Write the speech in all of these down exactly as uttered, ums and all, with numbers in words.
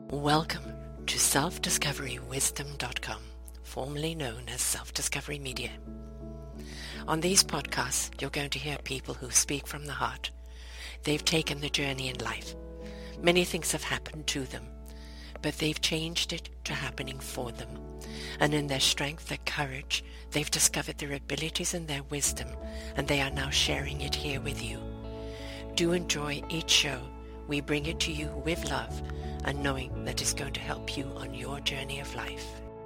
Welcome to self discovery wisdom dot com, formerly known as Self-Discovery Media. On these podcasts, you're going to hear people who speak from the heart. They've taken the journey in life. Many things have happened to them, but they've changed it to happening for them. And in their strength, their courage, they've discovered their abilities and their wisdom, and they are now sharing it here with you. Do enjoy each show. We bring it to you with love and knowing that it's going to help you on your journey of life.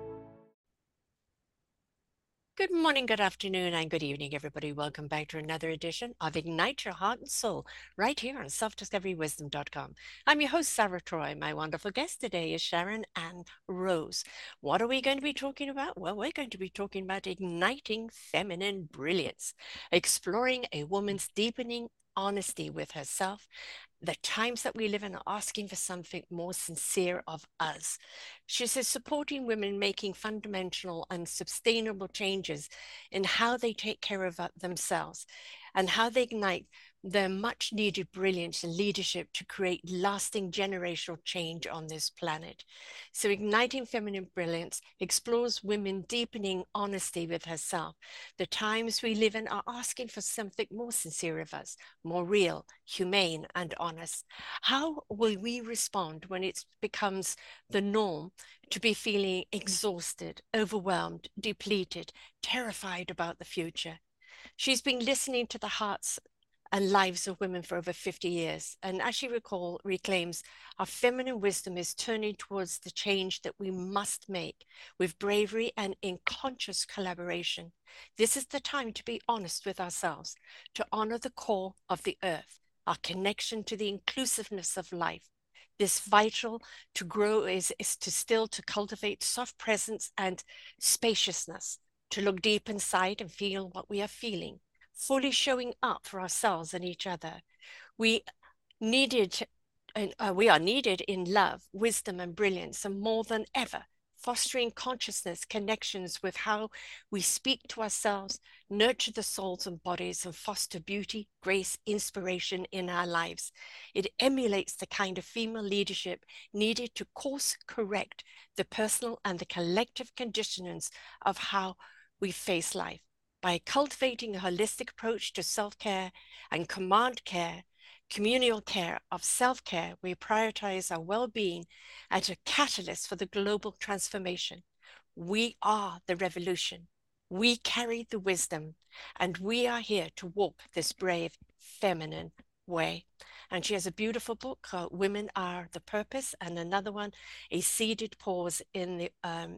Good morning, good afternoon, and good evening, everybody. Welcome back to another edition of Ignite Your Heart and Soul, right here on self discovery wisdom dot com. I'm your host, Sarah Troy. My wonderful guest today is Sharon Ann Rose. What are we going to be talking about? Well, we're going to be talking about igniting feminine brilliance, exploring a woman's deepening honesty with herself. The times that we live in are asking for something more sincere of us. She says supporting women making fundamental and sustainable changes in how they take care of themselves and how they ignite their much needed brilliance and leadership to create lasting generational change on this planet. So Igniting Feminine Brilliance explores women deepening honesty with herself. The times we live in are asking for something more sincere of us, more real, humane, and honest. How will we respond when it becomes the norm to be feeling exhausted, overwhelmed, depleted, terrified about the future? She's been listening to the hearts and lives of women for over fifty years. And as she recall, reclaims, our feminine wisdom is turning towards the change that we must make with bravery and in conscious collaboration. This is the time to be honest with ourselves, to honor the core of the earth, our connection to the inclusiveness of life. This vital to grow is, is to still to cultivate soft presence and spaciousness, to look deep inside and feel what we are feeling, fully showing up for ourselves and each other. We needed, uh, we are needed in love, wisdom, and brilliance, and more than ever, fostering consciousness, connections with how we speak to ourselves, nurture the souls and bodies, and foster beauty, grace, inspiration in our lives. It emulates the kind of female leadership needed to course correct the personal and the collective conditionings of how we face life. By cultivating a holistic approach to self-care and command care, communal care of self-care, we prioritize our well-being as a catalyst for the global transformation. We are the revolution. We carry the wisdom, and we are here to walk this brave, feminine way. And she has a beautiful book called Women Are the Purpose, and another one, A Seated Pause in the um,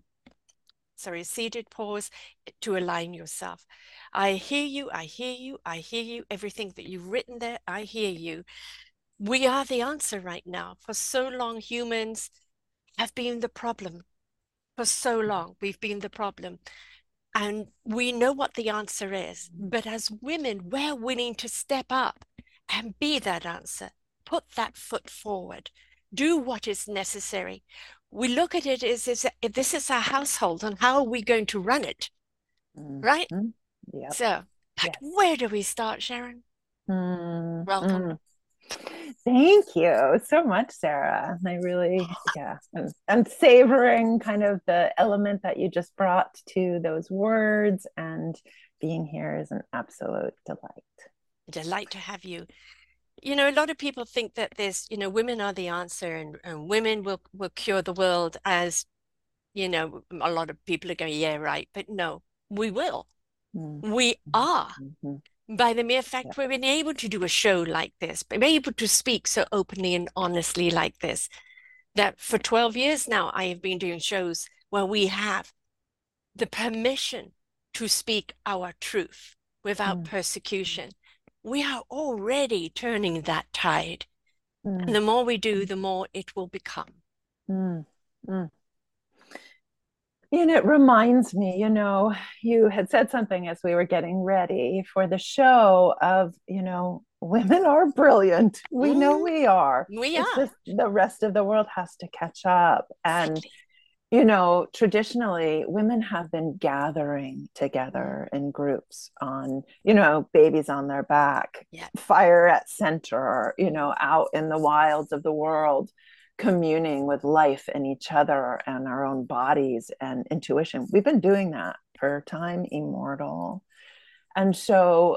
sorry, seated pause to align yourself. I hear you, I hear you, I hear you. Everything that you've written there, I hear you. We are the answer right now. For so long, humans have been the problem. For so long, we've been the problem. And we know what the answer is. But as women, we're willing to step up and be that answer. Put that foot forward. Do what is necessary. We look at it as, as if this is our household and how are we going to run it, right? Mm-hmm. Yep. So, but Yes. where do we start, Sharon? Mm-hmm. Welcome. Thank you so much, Sarah. I really, yeah, I'm, I'm savoring kind of the element that you just brought to those words, and being here is an absolute delight. Delight to have you. You know, a lot of people think that there's, you know, women are the answer and, and women will, will cure the world as, you know, a lot of people are going, yeah, right. But no, we will. Mm-hmm. We are. Mm-hmm. By the mere fact Yep. we've been able to do a show like this, been able to speak so openly and honestly like this, that for twelve years now, I have been doing shows where we have the permission to speak our truth without Mm-hmm. persecution. We are already turning that tide. And Mm-hmm. the more we do, the more it will become. Mm-hmm. And it reminds me, you know, you had said something as we were getting ready for the show of, you know, women are brilliant. We know Mm, we are. we It's are. just the rest of the world has to catch up. And, Exactly. you know, traditionally, women have been gathering Mm, together in groups on, you know, babies on their back, yeah. fire at center, you Mm, know, out in the wilds of the world, communing with life and each other and our own bodies and intuition. We've been doing that for time immortal. And so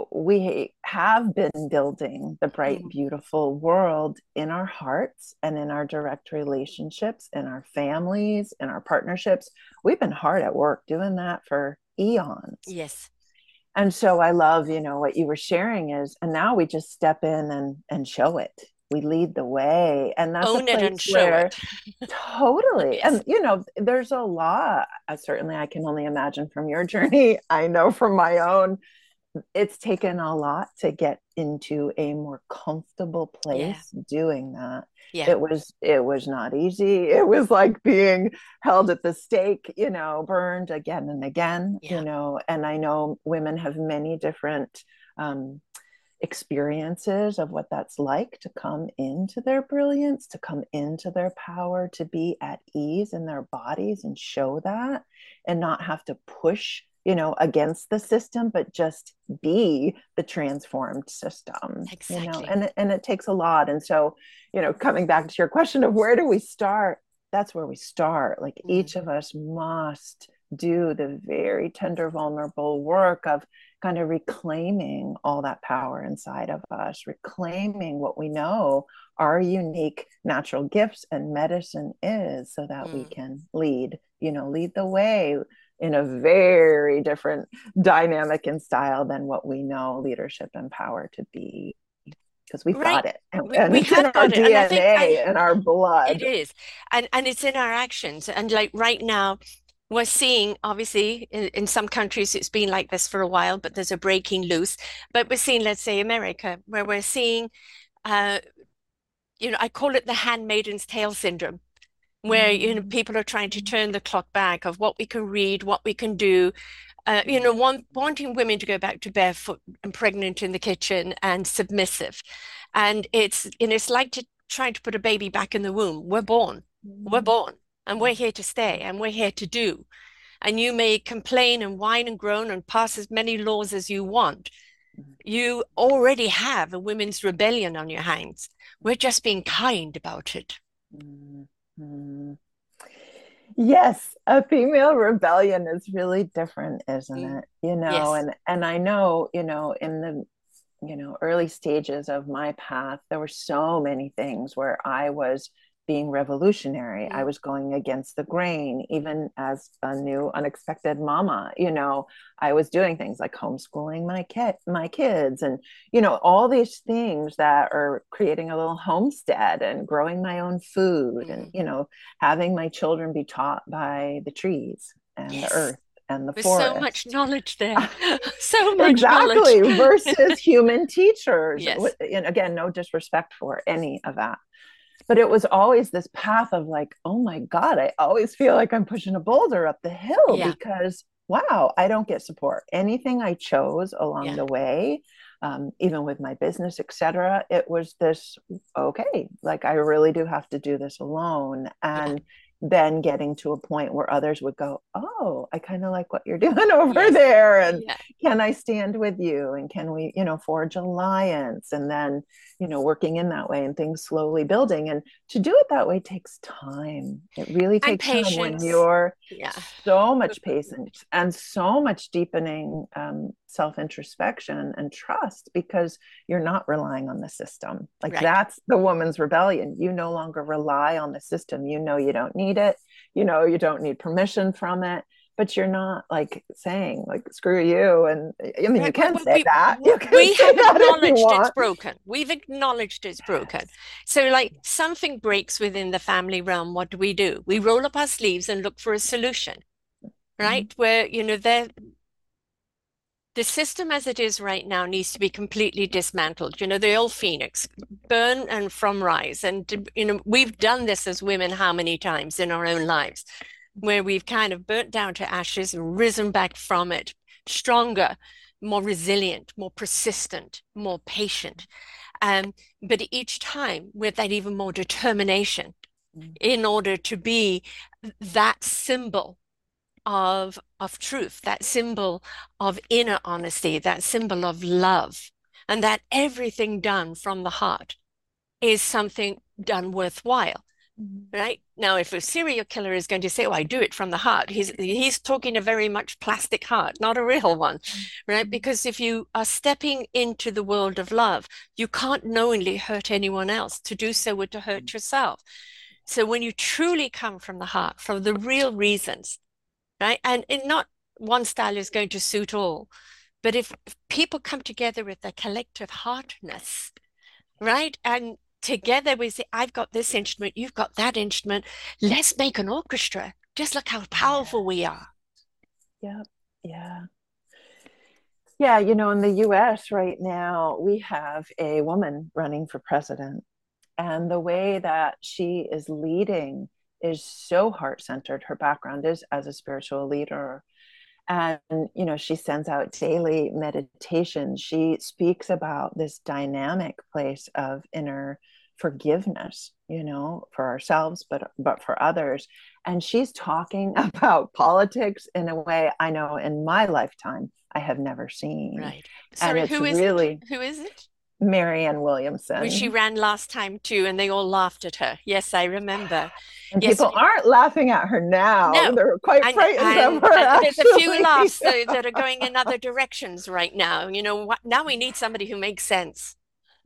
we have been building the bright, Mm. beautiful world in our hearts and in our direct relationships, in our families, in our partnerships. We've been hard at work doing that for eons. Yes. And so I love, you know, what you were sharing is, and now we just step in and and show it. We lead the way. And that's a Own it and place show where it. totally. Yes. And, you know, there's a lot. Uh, certainly, I can only imagine from your journey. I know from my own, it's taken a lot to get into a more comfortable Yeah. place doing that. Yeah. It was it was not easy. It was like being held at the stake, you know, burned again and again, you Yeah. know. And I know women have many different um, experiences of what that's like to come into their brilliance, to come into their power, to be at ease in their bodies and show that, and not have to push, you know, against the system, but just be the transformed system, you know. Exactly. And and it takes a lot. And so, you know, coming back to your question of where do we start, that's where we start. Like Mm. each of us must do the very tender, vulnerable work of kind of reclaiming all that power inside of us, reclaiming what we know our unique natural gifts and medicine is, so that we Mm. can lead, you know, lead the way in a very different dynamic and style than what we know leadership and power to be, because we've Right. got it, and, We and we it's in have our got it. And I think I D N A and our it blood. is. And and it's in our actions. And like right now, we're seeing obviously in, in some countries it's been like this for a while, but there's a breaking loose. But we're seeing, let's say, America, where we're seeing uh, you know, I call it the handmaiden's tale syndrome, where you know Mm, people are trying to turn the clock back of what we can read, what we can do, uh, you know, want, wanting women to go back to barefoot and pregnant in the kitchen and submissive. And it's, you know, it's like to trying to put a baby back in the womb. We're born, we're mm, born, and we're here to stay, and we're here to do. And you may complain and whine and groan and pass as many laws as you want. You already have a women's rebellion on your hands. We're just being kind about it. mm, mm. Yes, a female rebellion is really different, isn't Mm. it? You know, Yes. and and I know, you know, in the, you know, early stages of my path, there were so many things where I was being revolutionary. I Mm. was going against the grain, even as a new unexpected mama. You know, I was doing things like homeschooling my kid, my kids, and you know, all these things that are creating a little homestead and growing my own food, and Mm. you know, having my children be taught by the trees and the Yes. earth and the There's so much forest. knowledge there. So much knowledge. Exactly, versus human teachers. Yes. And again, no disrespect for any of that, but it was always this path of like, oh my god, I always feel like I'm pushing a boulder up the hill, Yeah. because wow, I don't get support. Anything I chose along Yeah. the way, um, even with my business, etc., it was this, okay, like I really do have to do this alone. Yeah. And then getting to a point where others would go, oh, I kind of like what you're doing over Yes. there, and Yeah. can I stand with you, and can we, you know, forge alliance, and then, you know, working in that way and things slowly building. And to do it that way takes time. It really And takes time when patience. you're Yeah. so much patience and so much deepening um, self introspection and trust, because you're not relying on the system. Like Right. that's the woman's rebellion. You no longer rely on the system. You know you don't need it. You know you don't need permission from it. But you're not like saying like screw you. And I mean, you Right. We, can we, say we that. You can we say have that if you acknowledged it's want. broken. We've acknowledged it's broken. Yes. So, like something breaks within the family realm, what do we do? We roll up our sleeves and look for a solution, Mhm. right? Where, you know, there the system as it is right now needs to be completely dismantled. You know, the old phoenix, burn and from rise. And, you know, we've done this as women how many times in our own lives, where we've kind of burnt down to ashes and risen back from it, stronger, more resilient, more persistent, more patient. Um, but each time with that even more determination in order to be that symbol of of truth, that symbol of inner honesty, that symbol of love, and that everything done from the heart is something done worthwhile. Mhm. Right? Now, if a serial killer is going to say, "Oh, I do it from the heart," he's he's talking a very much plastic heart, not a real one, right? Mhm. Because if you are stepping into the world of love, you can't knowingly hurt anyone else. To do so would to hurt yourself. So when you truly come from the heart, from the real reasons, right? And, and not one style is going to suit all, but if, if people come together with a collective heartness, right? And together we say, I've got this instrument, you've got that instrument. Let's make an orchestra. Just look how powerful we Yes. are. Yep. Yeah. Yeah, you know, in the U S right now, we have a woman running for president. And the way that she is leading is so heart centered. Her background is as a spiritual leader. And, you know, she sends out daily meditation. She speaks about this dynamic place of inner forgiveness, you know, for ourselves, but but for others. And she's talking about politics in a way I know in my lifetime I have never seen. Right. And Sorry, it's who is it? really Who is it? Marianne Well, she Williamson. ran last time too, and they all laughed at her. Yes, I remember. And Yes, people aren't laughing at her now. no. They're quite And frightened of and her, and there's a few actually. laughs that, that are going in other directions right now. You know what? Now we need somebody who makes sense.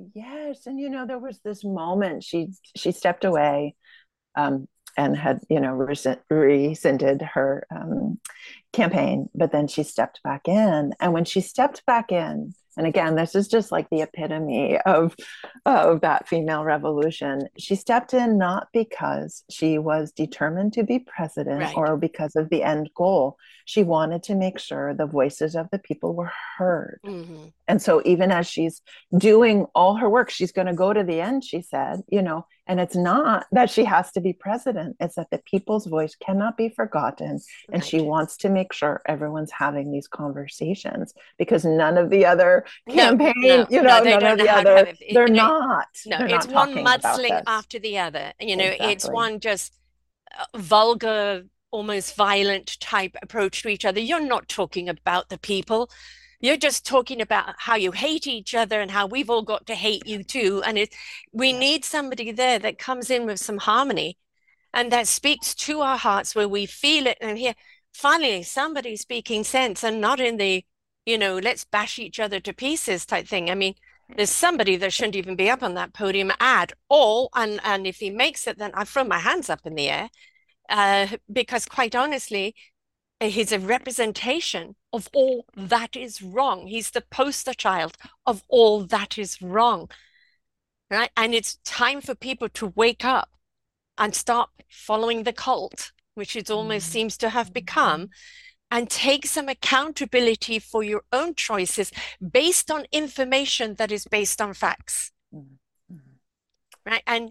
Yes, and you know there was this moment she she stepped away, um, and had you know rescind, rescinded her um, campaign, but then she stepped back in, and when she stepped back in, and again this is just like the epitome of of that female revolution. She stepped in not because she was determined to be president Right. or because of the end goal. She wanted to make sure the voices of the people were heard. Hmm. And so even as she's doing all her work, she's going to go to the end, she said, you know, and it's not that she has to be president, it's that the people's voice cannot be forgotten. And she Right. wants to make sure everyone's having these conversations because none of the other No, campaign, no, you no, know, they none don't of know the how to have other, it. It- they're you know, not, no, they're it's not one talking about mudsling this. after the other. You know, it's Exactly. one just uh, vulgar, almost violent type approach to each other. You're not talking about the people. You're just talking about how you hate each other and how we've all got to hate Yeah, you too. And it, we yeah, need somebody there that comes in with some harmony and that speaks to our hearts where we feel it and hear, finally, somebody speaking sense and not in the, you know, let's bash each other to pieces type thing. I mean, there's somebody that shouldn't even be up on that podium at all. And, and if he makes it, then I throw my hands up in the air uh, because quite honestly, he's a representation of all that is wrong. He's the poster child of all that is wrong, right? And it's time for people to wake up and stop following the cult, which it almost mm, seems to have become, mm, and take some accountability for your own choices based on information that is based on facts, mm, mm, right? And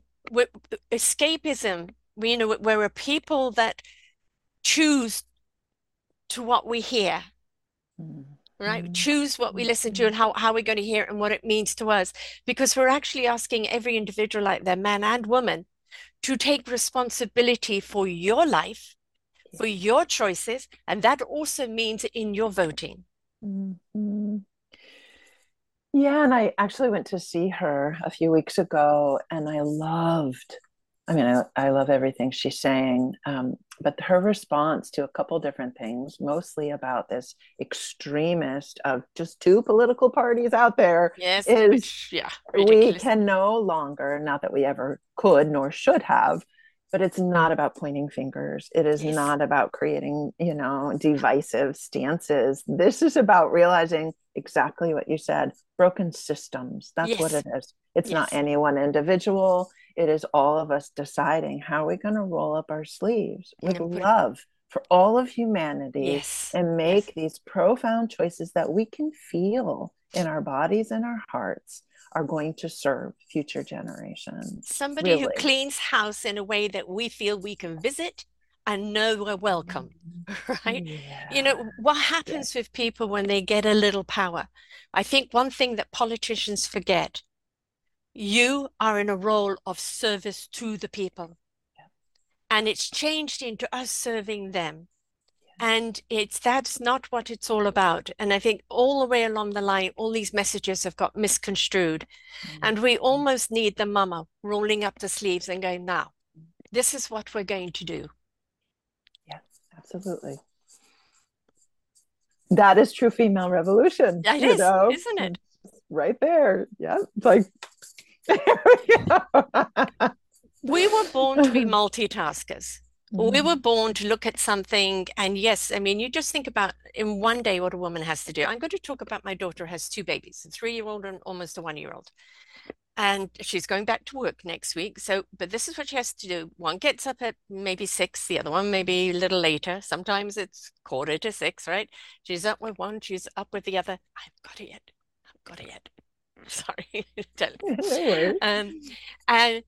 escapism, you know, we're a people that choose to what we hear, mm, right? mm, Choose what we listen to mm, and how, how we're going to hear it and what it means to us. Because we're actually asking every individual, like their man and woman, to take responsibility for your life, yeah. for your choices. And that also means in your voting. Mm, mm. Yeah, and I actually went to see her a few weeks ago, and I loved, I mean, I, I love everything she's saying, um, but her response to a couple different things, mostly about this extremist of just two political parties out there, Yes, is which, yeah, we ridiculous. can no longer, not that we ever could nor should have, but it's not about pointing fingers. It is Yes. not about creating, you know, divisive stances. This is about realizing exactly what you said, broken systems. That's what Yes. it is. It's not Yes. any one individual. It is all of us deciding how are we going to roll up our sleeves with And put, love for all of humanity yes. and Yes. make these profound choices that we can feel in our bodies and our hearts are going to serve future generations. Somebody who Really. cleans house in a way that we feel we can visit and know we're welcome, right? You Yeah. know, what Yeah. happens with people when they get a little power? I think one thing that politicians forget, you are in a role of service to the people, and it's changed into us serving them. And it's that's not what it's all about. And I think all the way along the line, all these messages have got misconstrued. And we almost need the mama rolling up the sleeves and going, now, This is what we're going to do. Yes, absolutely. That is true female revolution, It you is, know, isn't it? right there. Yeah. It's like, there we go. We were born to be multitaskers. We were Mhm. born to look at something, and yes, I mean, you just think about in one day what a woman has to do. I'm going to talk about my daughter has two babies, a three-year-old and almost a one-year-old. And she's going back to work next week. So, but this is what she has to do. One gets up at maybe six, the other one maybe a little later. Sometimes it's quarter to six, right? She's up with one, she's up with the other. I've got it yet. I've got it yet. Sorry. No worries. um, and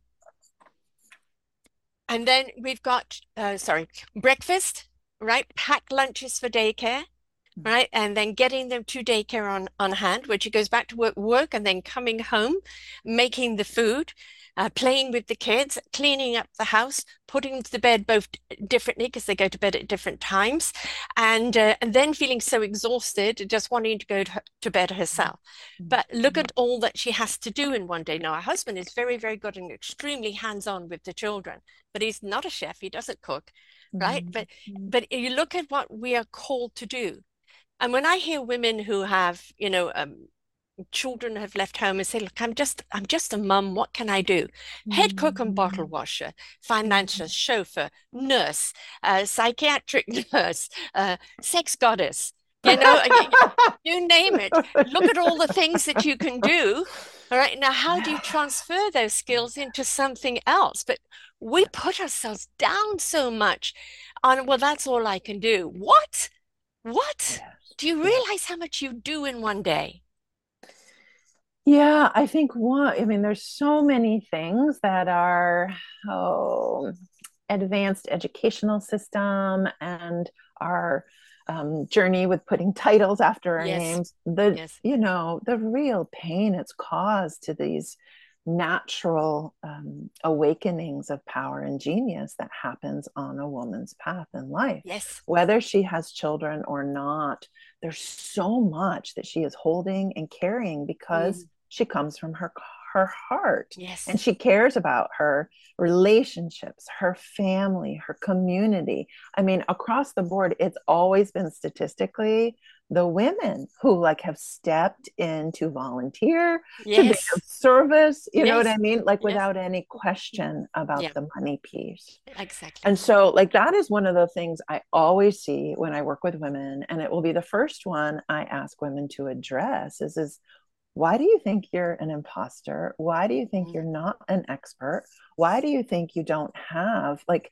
and then we've got, uh, sorry, breakfast, right? Packed lunches for daycare, right? And then getting them to daycare on, on hand, where she goes back to work, work, and then coming home, making the food, uh, playing with the kids, cleaning up the house, putting them to the bed both differently because they go to bed at different times, and uh, and then feeling so exhausted, just wanting to go to, to bed herself. But look at all that she has to do in one day. Now, her husband is very, very good and extremely hands-on with the children, but he's not a chef. He doesn't cook, right? But Mhm. but you look at what we are called to do. And when I hear women who have, you know, um, children have left home and say, look, I'm just, I'm just a mum. What can I do? Head cook and bottle Mhm. washer, financial chauffeur, nurse, uh, psychiatric nurse, uh, sex goddess, you know, you name it. Look at all the things that you can do. All right. Now, how do you transfer those skills into something else? But we put ourselves down so much on, well, that's all I can do. What? What? Yes. Do you Yeah. realize how much you do in one day? Yeah, I think one, I mean, there's so many things that are, oh, advanced educational system and our um, journey with putting titles after our Yes, names, the, yes, you know, the real pain it's caused to these natural um, awakenings of power and genius that happens on a woman's path in life, yes, whether she has children or not. There's so much that she is holding and carrying because mm, she comes from her her heart, and yes, she cares about her relationships, her family, her community. I mean, across the board, it's always been statistically the women who like have stepped in to volunteer, to be of yes, service, you know what yes, I mean? Like yes. without any question about Yeah, the money piece. exactly. And so, like, that is one of the things I always see when I work with women. And it will be the first one I ask women to address is, is why do you think you're an imposter? Why do you think Mm, you're not an expert? Why do you think you don't have like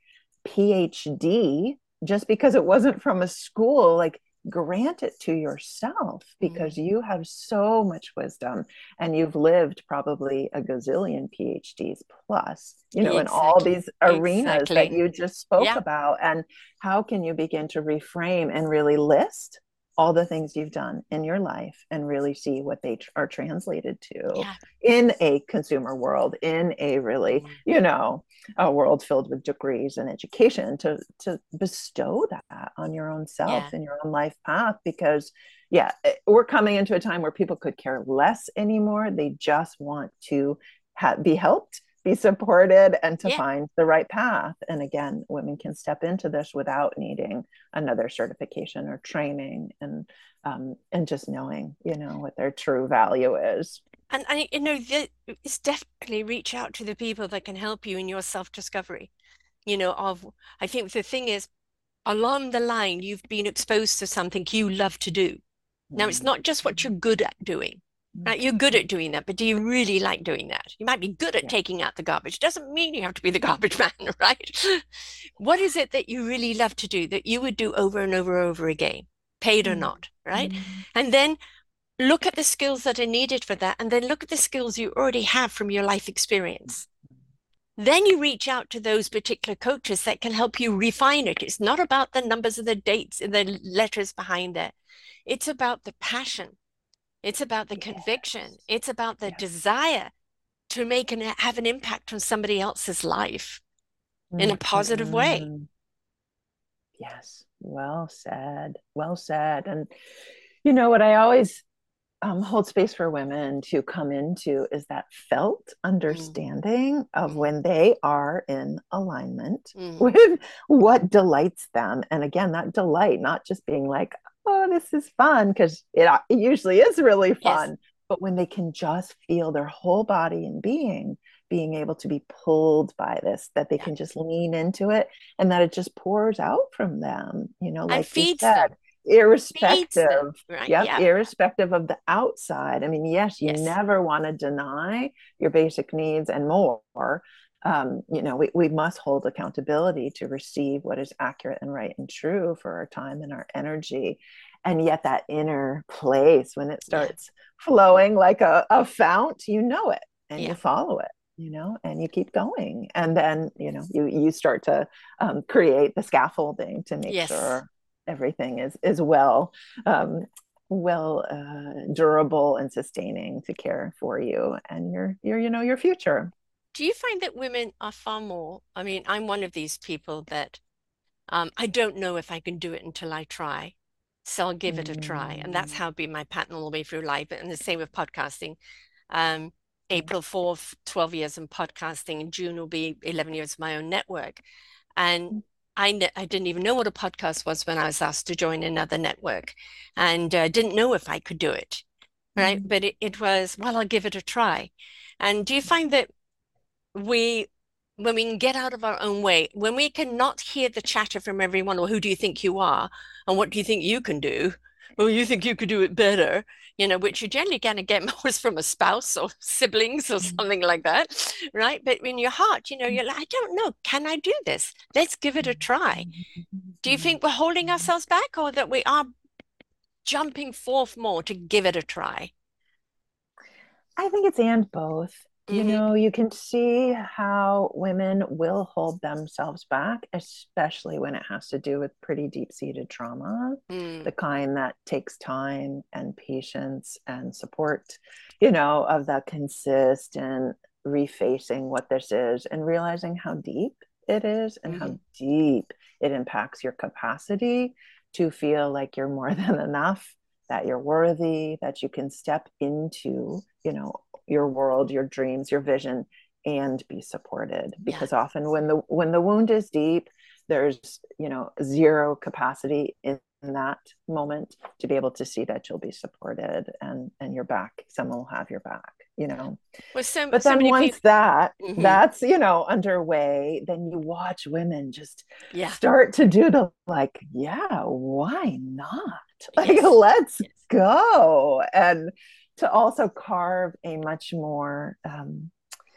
PhD just because it wasn't from a school? Like, grant it to yourself because mm. you have so much wisdom and you've lived probably a gazillion PhDs plus, you know, in all Exactly, these arenas that exactly. you just spoke Yeah, about. And how can you begin to reframe and really list all the things you've done in your life and really see what they tr- are translated to yeah. in a consumer world, in a really, Mm, you know, a world filled with degrees and education, to to bestow that on your own self yeah, and your own life path. Because yeah, we're coming into a time where people could care less anymore. They just want to ha- be helped, be supported, and to yeah. find the right path. And again, women can step into this without needing another certification or training, and um, and just knowing, you know, what their true value is. And I, you know, the, it's definitely reach out to the people that can help you in your self-discovery. You know, of I think the thing is, along the line, you've been exposed to something you love to do. Now, it's Mm-hmm. not just what you're good at doing, right? You're good at doing that, but do you really like doing that? You might be good at Yeah. taking out the garbage. Doesn't mean you have to be the garbage man, right? What is it that you really love to do that you would do over and over and over again, paid or not, right? Mm-hmm. And then look at the skills that are needed for that, and then look at the skills you already have from your life experience. Then you reach out to those particular coaches that can help you refine it. It's not about the numbers and the dates and the letters behind there. It's about the passion. It's about the conviction. Yes. It's about the Yes. desire to make and have an impact on somebody else's life in a positive way. Mm-hmm. Yes. Well said. Well said. And you know what I always um, hold space for women to come into is that felt Mm, understanding of mm, when they are in alignment mm. with what delights them. And again, that delight, not just being like, oh, this is fun, because it, it usually is really Yes, fun, but when they can just feel their whole body and being being able to be pulled by this, that they yeah. can just lean into it and that it just pours out from them, you know, And like you feeds said, them, feeds irrespective. them, right? Yep, Yeah. irrespective of the outside. I mean, yes, you Yes. never want to deny your basic needs and more. Um, you know, we, we must hold accountability to receive what is accurate and right and true for our time and our energy. And yet, that inner place, when it Yeah. starts flowing like a, a fount, you know it and you Yeah. follow it, you know, and you keep going. And then, you know, you, you start to um, create the scaffolding to make Yes. sure everything is, is well um, well uh, durable and sustaining to care for you and your your you know your future. Do you find that women are far more? I mean, I'm one of these people that um, I don't know if I can do it until I try. So I'll give it a try. And that's Mm, how been my pattern all the way through life. And the same with podcasting. Um, April fourth, twelve years in podcasting. In June will be eleven years of my own network. And I, ne- I didn't even know what a podcast was when I was asked to join another network and uh, didn't know if I could do it. Right. mm. But it, it was, well, I'll give it a try. And do you find that we, when we can get out of our own way, when we cannot hear the chatter from everyone, or who do you think you are, and what do you think you can do? Well, you think you could do it better, you know, which you generally kind of get most from a spouse or siblings or something like that, right? But in your heart, you know, you're like, I don't know, can I do this? Let's give it a try. Do you think we're holding ourselves back, or that we are jumping forth more to give it a try? I think it's and both. You Mm-hmm. know, you can see how women will hold themselves back, especially when it has to do with pretty deep seated trauma, Mm, the kind that takes time and patience and support, you know, of the consistent refacing what this is and realizing how deep it is and mm-hmm. how deep it impacts your capacity to feel like you're more than enough, that you're worthy, that you can step into, you know, your world, your dreams, your vision, and be supported. Yeah. Because often when the when the wound is deep, there's, you know, zero capacity in that moment to be able to see that you'll be supported and and your back, someone will have your back, you know. Well, so But so then many once people. that Hmm. that's, you know, underway, then you watch women just Yeah. start to do the like, yeah, why not? Like, Yes. let's Yes. go. And to also carve a much more um,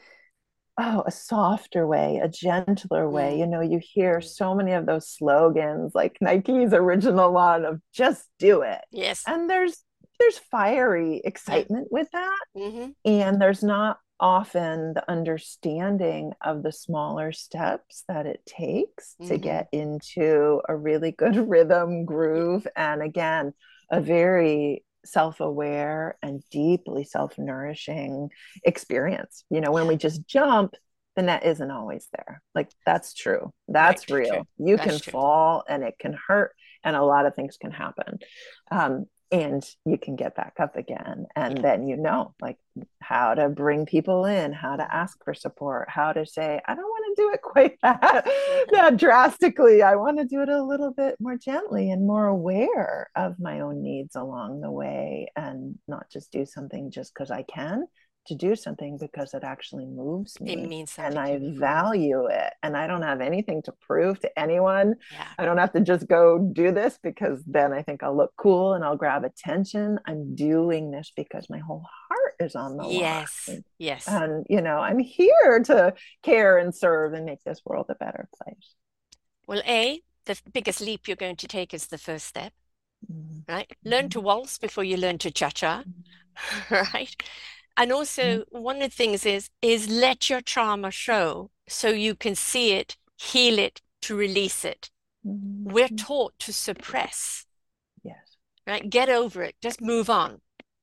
oh, a softer way, a gentler way. You Mm. know, you hear Mm. so many of those slogans, like Nike's original one of just do it. Yes. And there's there's fiery Yeah. excitement with that. Hmm. And there's not often the understanding of the smaller steps that it takes to Hmm. get into a really good rhythm groove. And again, a very self-aware and deeply self-nourishing experience. You know, when Yeah. we just jump, the net isn't always there. Like, that's true, Right. that's True. real. You can That's true. fall and it can hurt and a lot of things can happen. um, and you can get back up again, and Yeah. then you know, like, how to bring people in, how to Hmm. ask for support, how to say, I don't want to do it quite that, Uh-huh. that drastically. I want to do it a little bit more gently and more aware of my own needs along the way, and not just do something just because I can, to do something because it actually moves It me means and something to I me. Hmm. value it. And I don't have anything to prove to anyone. Yeah. I don't have to just go do this because then I think I'll look cool and I'll grab attention. I'm doing this because my whole heart is on the Yes. line. Yes. And, you know, I'm here to care and serve and make this world a better place. Well, A, the biggest leap you're going to take is the first step, right? Learn to Mm-hmm. waltz before you learn to cha-cha, right? And Yeah. also one of the things is is let your trauma show so you can see it, heal it, to release it. We're Mm-hmm. taught to suppress, Yes. right? Get over it, just move on.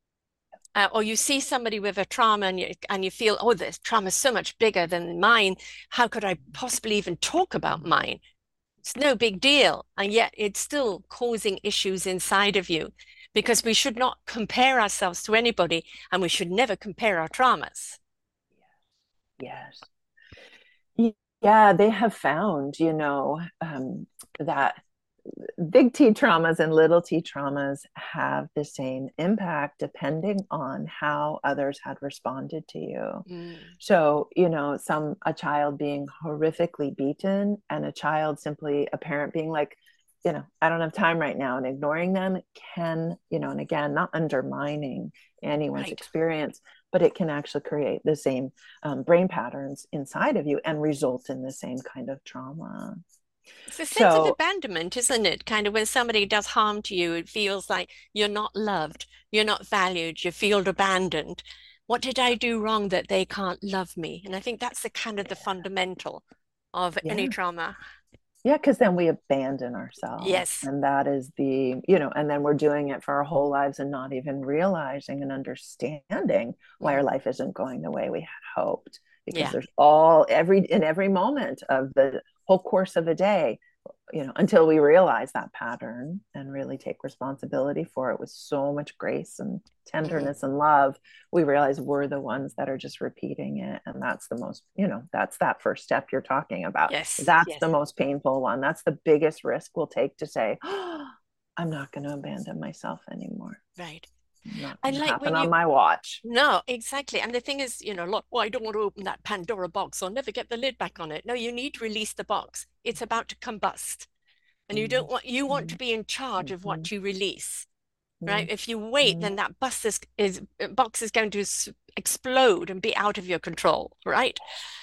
Uh, or you see somebody with a trauma and you and you feel, oh, this trauma is so much bigger than mine. How could I possibly even talk about mine? It's no big deal. And yet it's still causing issues inside of you because we should not compare ourselves to anybody and we should never compare our traumas. Yes. Yeah, they have found, you know, um, that big T traumas and little t traumas have the same impact depending on how others had responded to you. Mm, So, you know, some a child being horrifically beaten and a child simply a parent being like, you know, I don't have time right now and ignoring them can, you know, and again, not undermining anyone's right. experience, but it can actually create the same um, brain patterns inside of you and result in the same kind of trauma. It's a sense of So, abandonment, isn't it? Kind of when somebody does harm to you, it feels like you're not loved, you're not valued, you feel abandoned. What did I do wrong that they can't love me? And I think that's the kind of the fundamental of any yeah, trauma. yeah, because then we abandon ourselves. Yes. And that is the, you know, and then we're doing it for our whole lives and not even realizing and understanding why our Mm. life isn't going the way we had hoped. Because Yeah. there's all, every, in every moment of the whole course of a day, you know, until we realize that pattern and really take responsibility for it with so much grace and Hmm. tenderness and love, we realize we're the ones that are just repeating it. And that's the most, you know, that's that first step you're talking about. Yes. That's the Yes. most painful one. That's the biggest risk we'll take to say, oh, I'm not going to abandon myself anymore. Right. Not And going to like happen when on you, my watch. no, exactly. And the thing is, you know, a lot, well, I don't want to open that Pandora box. I'll never get the lid back on it. No, you need to release the box. It's about to combust. And you don't want, you want to be in charge of Mm-hmm. what you release, right? If you wait, Mm-hmm. then that bus is, is box is going to explode and be out of your control, right?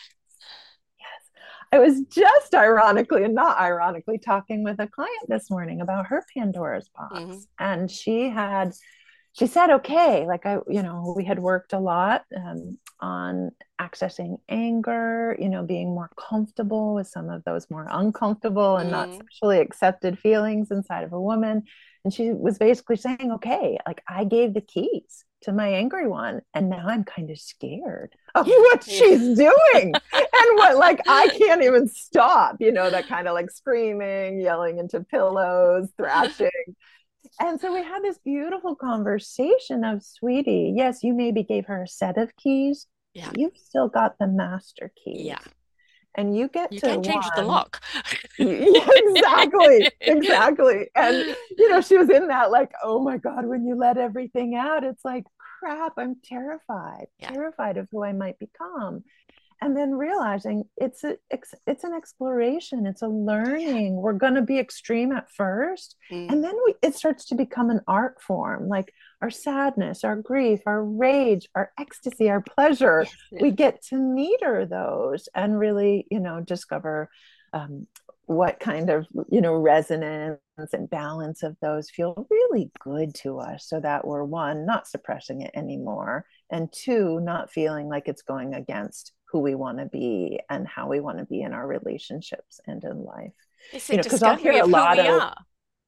I was just ironically and not ironically talking with a client this morning about her Pandora's Hmm. box. And she had, she said, okay, like I, you know, we had worked a lot um, on accessing anger, you know, being more comfortable with some of those more uncomfortable and not Mm. sexually accepted feelings inside of a woman. And she was basically saying, okay, like I gave the keys to my angry one, and now I'm kind of scared of Yeah. what Yeah. she's doing and what, like, I can't even stop, you know, that kind of like screaming, yelling into pillows, thrashing. And so we had this beautiful conversation of, sweetie, yes, you maybe gave her a set of keys, Yeah. but you've still got the master Yeah. keys. And you get You to can't change the one, lock. yeah, exactly, exactly. And, you know, she was in that, like, oh my God, when you let everything out, it's like, crap, I'm terrified, Yeah. terrified of who I might become, and then realizing it's a it's, it's an exploration, it's a Yeah. learning. We're going to be extreme at first, and Mm. then we, it starts to become an art form, like our sadness, our grief, our rage, our ecstasy, our pleasure. Yes. Yeah. We get to meter those and really, you know, discover um, what kind of, you know, resonance and balance of those feel really good to us, so that we're, one, not suppressing it anymore, and two, not feeling like it's going against who we want to be and how we want to be in our relationships and in life. It's a You know, because I'll hear discovery a of who lot we of, are,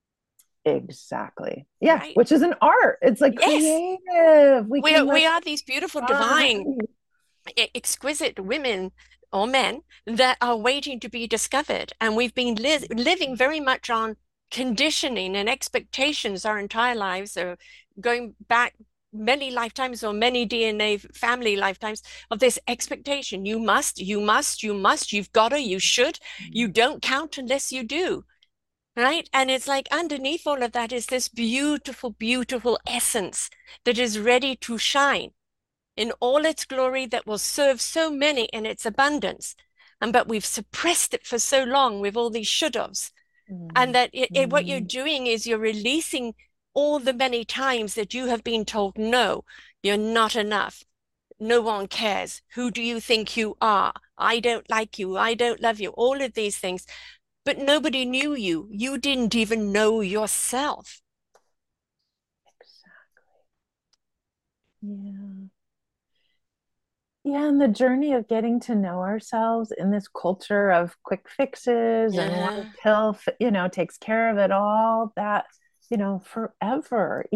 exactly, yeah, right? which is an art. It's like Yes. creative. We We can are, let we are these beautiful, divine, fun. e- exquisite women or men that are waiting to be discovered. And we've been li living very much on conditioning and expectations our entire lives, or going back many lifetimes or many D N A family lifetimes of this expectation. You must, you must, you must, you've got to, you should, you don't count unless you do. Right. And it's like underneath all of that is this beautiful, beautiful essence that is ready to shine in all its glory that will serve so many in its abundance. And but we've suppressed it for so long with all these should-haves. And Mm, that it, it, what you're mm, doing is you're releasing all the many times that you have been told, no, you're not enough. No one cares. Who do you think you are? I don't like you. I don't love you. All of these things. But nobody knew you. You didn't even know yourself. exactly. Yeah. Yeah, and the journey of getting to know ourselves in this culture of quick fixes and one Uh-huh. pill, you know, takes care of it all, that, you know, forever,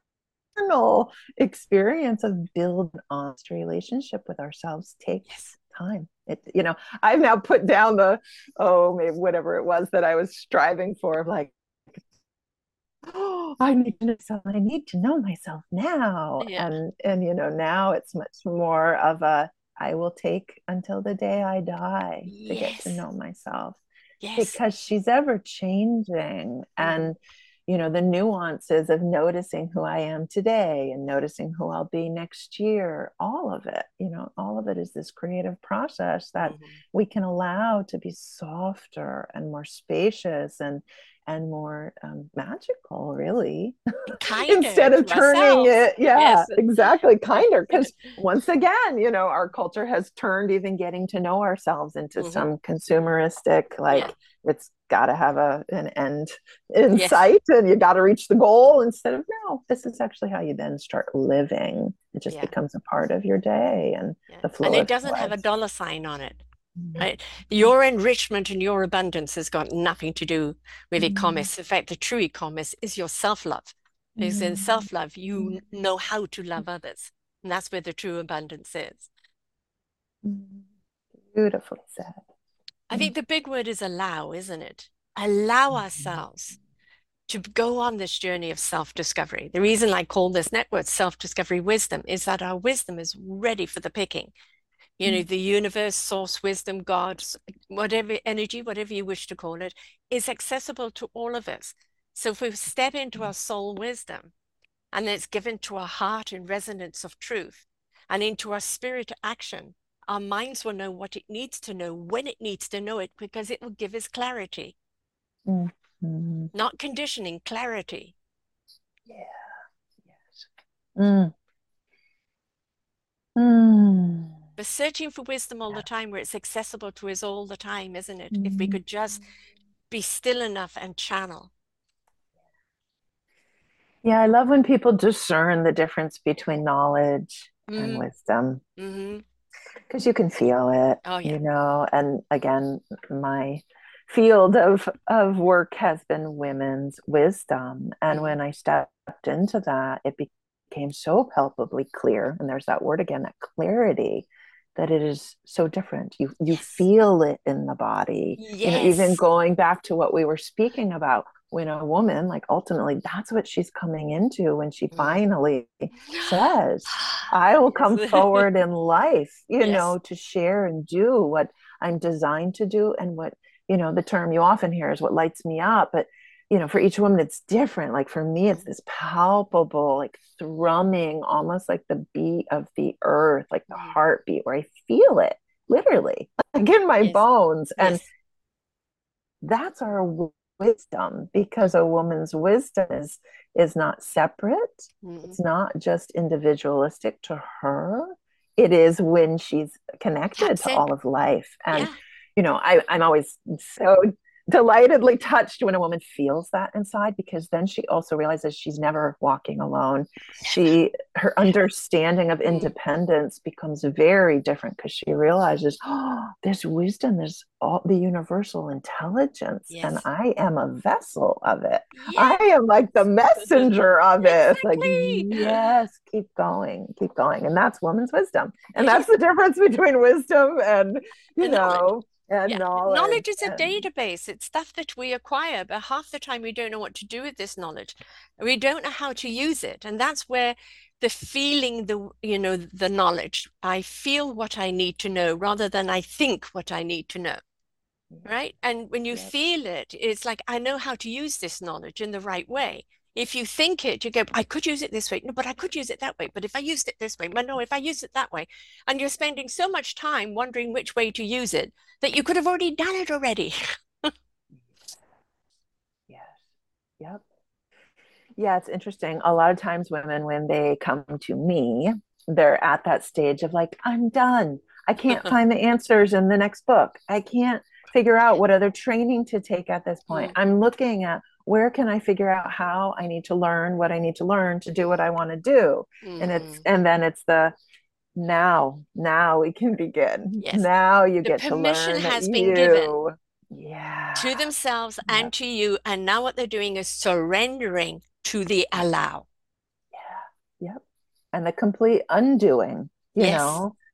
eternal experience of build honest relationship with ourselves takes Yes. time. It, you know, I've now put down the, oh, maybe whatever it was that I was striving for, of like, oh, I need to know myself. I need to know myself now. Yeah. And and you know, now it's much more of a, I will take until the day I die to get to Yes. know myself, Yes. because she's ever changing. Mm-hmm. And you know, the nuances of noticing who I am today and noticing who I'll be next year, all of it, you know, all of it is this creative process that Mm-hmm. we can allow to be softer and more spacious and and more um, magical, really, And kinder instead of to turning ourselves. it, yeah, Yes. exactly, kinder. Because once again, you know, our culture has turned even getting to know ourselves into Mm-hmm. some consumeristic, Yeah. like, it's got to have a an end in Yes. sight and you got to reach the goal, instead of, no, this is actually how you then start living. It just Yeah. becomes a part of your day and Yeah. the And flow it of doesn't have a life. dollar sign on it. Right? Your enrichment and your abundance has got nothing to do with e-commerce. In fact, the true e-commerce is your self-love. Because in self-love, you know how to love others. And that's where the true abundance is. Beautifully said. I think the big word is allow, isn't it? Allow ourselves to go on this journey of self-discovery. The reason I call this network self-discovery wisdom is that our wisdom is ready for the picking. You know, the universe, source, wisdom, God, whatever energy, whatever you wish to call it, is accessible to all of us. So if we step into our soul wisdom and it's given to our heart in resonance of truth and into our spirit action, our minds will know what it needs to know when it needs to know it, because it will give us clarity, Mm-hmm. not conditioning, clarity. Yeah. Yes. Mm. Mm. We're searching for wisdom all the Yeah. time where it's accessible to us all the time, isn't it? If we Mm. could just be still enough and channel. Yeah, I love when people discern the difference between knowledge and Mm-hmm. wisdom, Mm-hmm. because you can feel it, Oh, yeah. you know. And again, my field of of work has been women's wisdom, and Mm-hmm. when I stepped into that, it became so palpably clear. And there's that word again, that clarity, that it is so different. You you Yes. feel it in the body. You know, even Yes. going back to what we were speaking about, when a woman, like, ultimately that's what she's coming into when she Mm. finally says, I will come Yes. forward in life, you Yes. know, to share and do what I'm designed to do. And what, you know, the term you often hear is what lights me up. But, you know, for each woman, it's different. Like for me, it's Mm-hmm. this palpable, like thrumming, almost like the beat of the earth, like the Mm-hmm. heartbeat, where I feel it literally, like in my Yes. bones. And Yes. that's our wisdom, because a woman's wisdom is is not separate. Mm-hmm. It's not just individualistic to her. It is when she's connected Taps to in. all of life. And Yeah. you know, I, I'm always so delightedly touched when a woman feels that inside, because then she also realizes she's never walking alone. She Her understanding of Mm. independence becomes very different, because she realizes, oh, there's wisdom, there's all the universal intelligence, and Yes. I am a vessel of it. I Yes. am like the messenger of it. It's like, Exactly. yes, keep going, keep going. And that's woman's wisdom. And that's Yes. the difference between wisdom and, you And knowledge. know, and Yeah. knowledge. Knowledge is a And database. It's stuff that we acquire, but half the time we don't know what to do with this knowledge. We don't know how to use it. And that's where the feeling, the, you know, the knowledge, I feel what I need to know rather than I think what I need to know. Right? And when you yep. feel it, it's like, I know how to use this knowledge in the right way. If you think it, you go, I could use it this way. No, but I could use it that way. But if I used it this way, but no, if I use it that way. And you're spending so much time wondering which way to use it that you could have already done it already. Yes. Yep. Yeah, it's interesting. A lot of times women, when they come to me, they're at that stage of like, I'm done. I can't find the answers in the next book. I can't figure out what other training to take at this point. Mm, I'm looking at, where can I figure out how I need to learn what I need to learn to do what I want to do. And it's mm, and then it's the, now, now we can begin. yes. Now you The get to permission learn that has been given you, yeah, to themselves yeah, and to you. And now what they're doing is surrendering to the allow. yeah, yep. And the complete undoing, you Yes. know,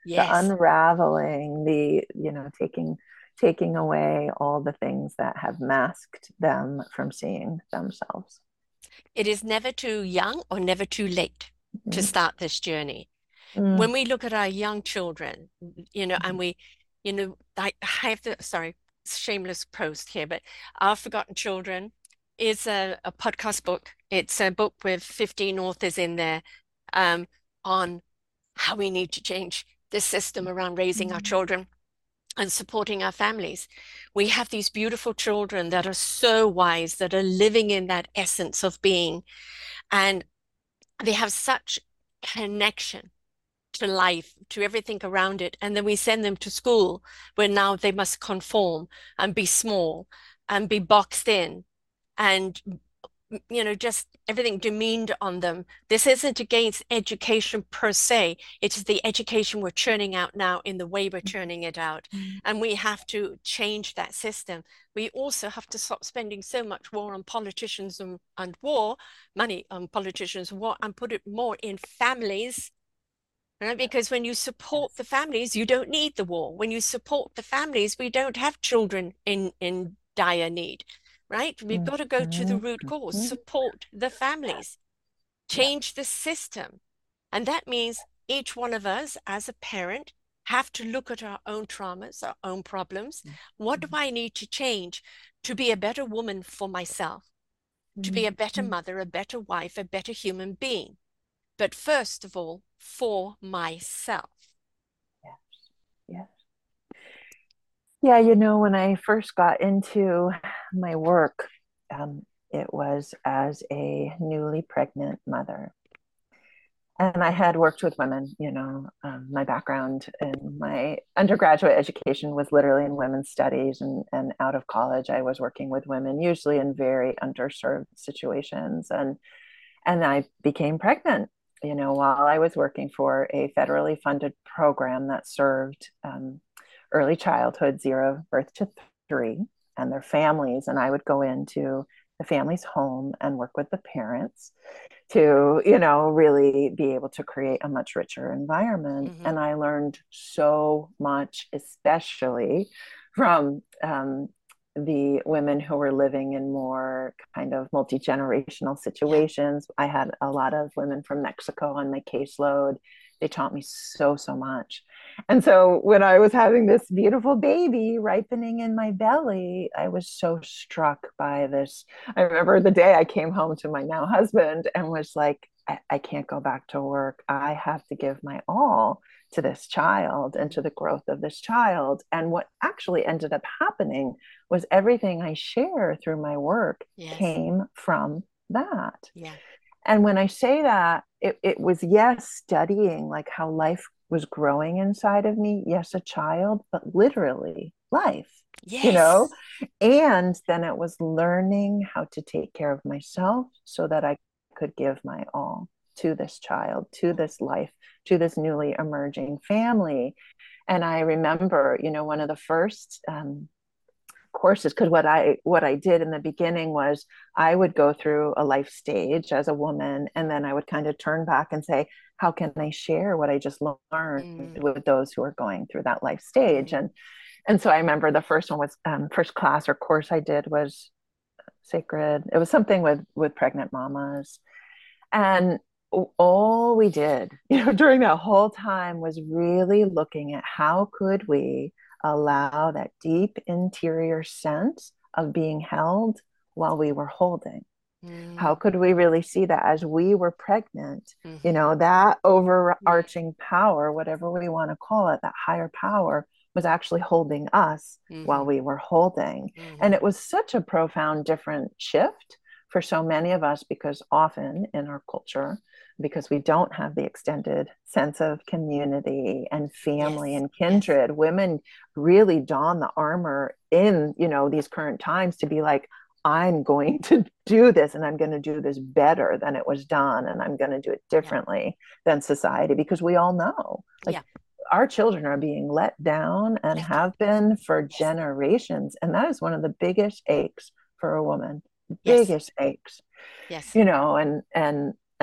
the Yes. unraveling, the, you know, taking taking away all the things that have masked them from seeing themselves. It is never too young or never too late to Mm-hmm. start this journey. Mm-hmm. When we look at our young children, you know, and we, you know, I, I have to, sorry, shameless post here, but Our Forgotten Children is a, a podcast book. It's a book with fifteen authors in there um, on how we need to change the system around raising our children and supporting our families. We have these beautiful children that are so wise, that are living in that essence of being, and they have such connection to life, to everything around it. And then we send them to school where now they must conform and be small and be boxed in and, you know, just everything demeaned on them. This isn't against education per se. It is the education we're churning out now in the way we're churning it out. And we have to change that system. We also have to stop spending so much war on politicians and, and war, money on politicians, war, and put it more in families. Right? Because when you support the families, you don't need the war. When you support the families, we don't have children in, in dire need, right? We've got to go to the root cause, Mm-hmm. support the families, Yeah. change the system. And that means each one of us as a parent have to look at our own traumas, our own problems. What do I need to change to be a better woman for myself, to be a better Mm-hmm. mother, a better wife, a better human being? But first of all, for myself. Yes. Yes. Yeah, you know, when I first got into my work, um, it was as a newly pregnant mother. And I had worked with women, you know, um, my background in my undergraduate education was literally in women's studies. And, and out of college, I was working with women, usually in very underserved situations. And, and I became pregnant, you know, while I was working for a federally funded program that served um, early childhood, zero birth to three, and their families. And I would go into the family's home and work with the parents to, you know, really be able to create a much richer environment. Mm-hmm. And I learned so much, especially from um, the women who were living in more kind of multi-generational Yeah. situations. I had a lot of women from Mexico on my caseload. They taught me so, so much. And so when I was having this beautiful baby ripening in my belly, I was so struck by this. I remember the day I came home to my now husband and was like, I, I can't go back to work. I have to give my all to this child and to the growth of this child. And what actually ended up happening was everything I share through my work Yes. came from that. Yeah. And when I say that, it, it was, yes, studying like how life was growing inside of me. Yes, a child, but literally life, you know? Yes. And then it was learning how to take care of myself so that I could give my all to this child, to this life, to this newly emerging family. And I remember, you know, one of the first um, courses, because what i what i did in the beginning was I would go through a life stage as a woman, and then I would kind of turn back and say, how can I share what I just learned Mm-hmm. with those who are going through that life stage? Mm-hmm. And and so I remember the first one was um, first class or course I did was sacred. It was something with with pregnant mamas. And all we did, you know, during that whole time was really looking at how could we allow that deep interior sense of being held while we were holding. How Mm-hmm. could we really see that as we were pregnant, you Mm-hmm. know, that overarching power, whatever we want to call it, that higher power was actually holding us while Mm-hmm. we were holding. And Mm-hmm. it was such a profound different shift for so many of us, because often in our culture, because we don't have the extended sense of community and family Yes. and Yes. kindred, women really don the armor in, you know, these current times to be like, I'm going to do this, and I'm going to do this better than it was done, and I'm going to do it Yeah. differently than society, because we all know like Yeah. our children are being let down and Left down. have been for Yes. generations. And that is one of the biggest aches for a woman, Yes. biggest aches, Yes. you know, and, and,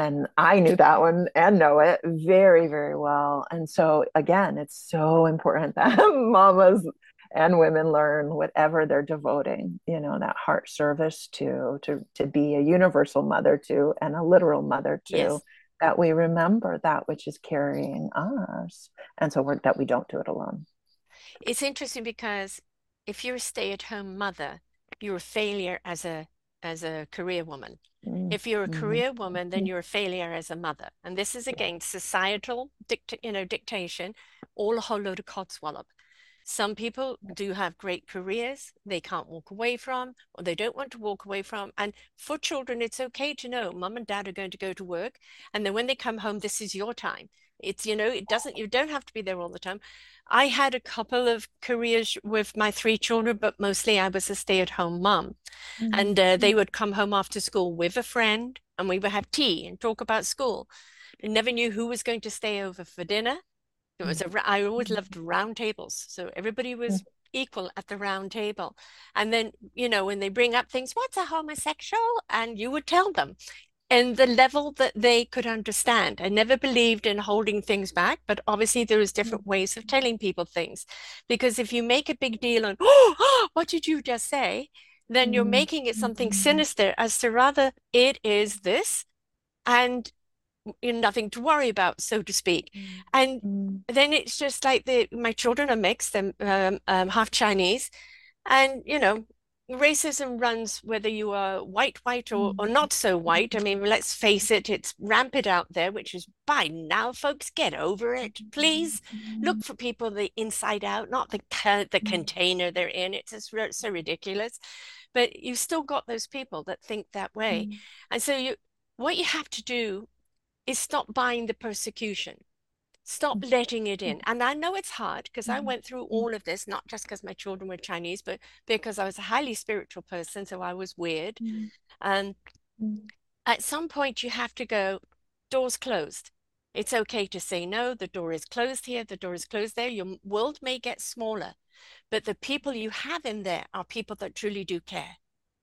and I knew that one and know it very, very well. And so again, it's so important that mamas and women learn whatever they're devoting, you know, that heart service to, to, to be a universal mother to, and a literal mother to, Yes. that we remember that which is carrying us. And so we're, that we don't do it alone. It's interesting because if you're a stay-at-home mother, you're a failure as a as a career woman. Mm, If you're a mhm, career woman, then mhm. you're a failure as a mother. And this is Yeah. against societal dict you know, dictation, all a whole load of codswallop. Some people do have great careers they can't walk away from, or they don't want to walk away from. And for children, it's okay to know mom and dad are going to go to work. And then when they come home, this is your time. It's, you know, it doesn't, you don't have to be there all the time. I had a couple of careers with my three children, but mostly I was a stay-at-home mom. Mm, And uh, they would come home after school with a friend, and we would have tea and talk about school. I never knew who was going to stay over for dinner. It was mm, a, I always mm, loved round tables. So everybody mm, was equal at the round table. And then, you know, when they bring up things, what's a homosexual? And you would tell them and the level that they could understand. I never believed in holding things back, but obviously there is mm, different ways of telling people things. Because if you make a big deal on, oh, what did you just say? Then you're mm, making it something mm, sinister as to rather it is this. And you know, nothing to worry about, so to speak. mm, And mm, then it's just like the my children are mixed, and um, um, half Chinese, and you know, racism runs whether you are white, white, or or mm, not so white. I mm, mean, let's face it, it's rampant out there, which is by now, folks, get over it, please. Look for people the inside out, not the the container they're in. It's just so ridiculous. But you've still got those people that think that way, mm, and so you. What you have to do is stop buying the persecution. Stop mm, letting it in. And I know it's hard because I mm, went through mm, all of this, not just because my children were Chinese, but because I was a highly spiritual person. So I was weird. mm, And mm, at some point, you have to go, doors closed. It's okay to say no, the door is closed here, the door is closed there. Your world may get smaller, but the people you have in there are people that truly do care.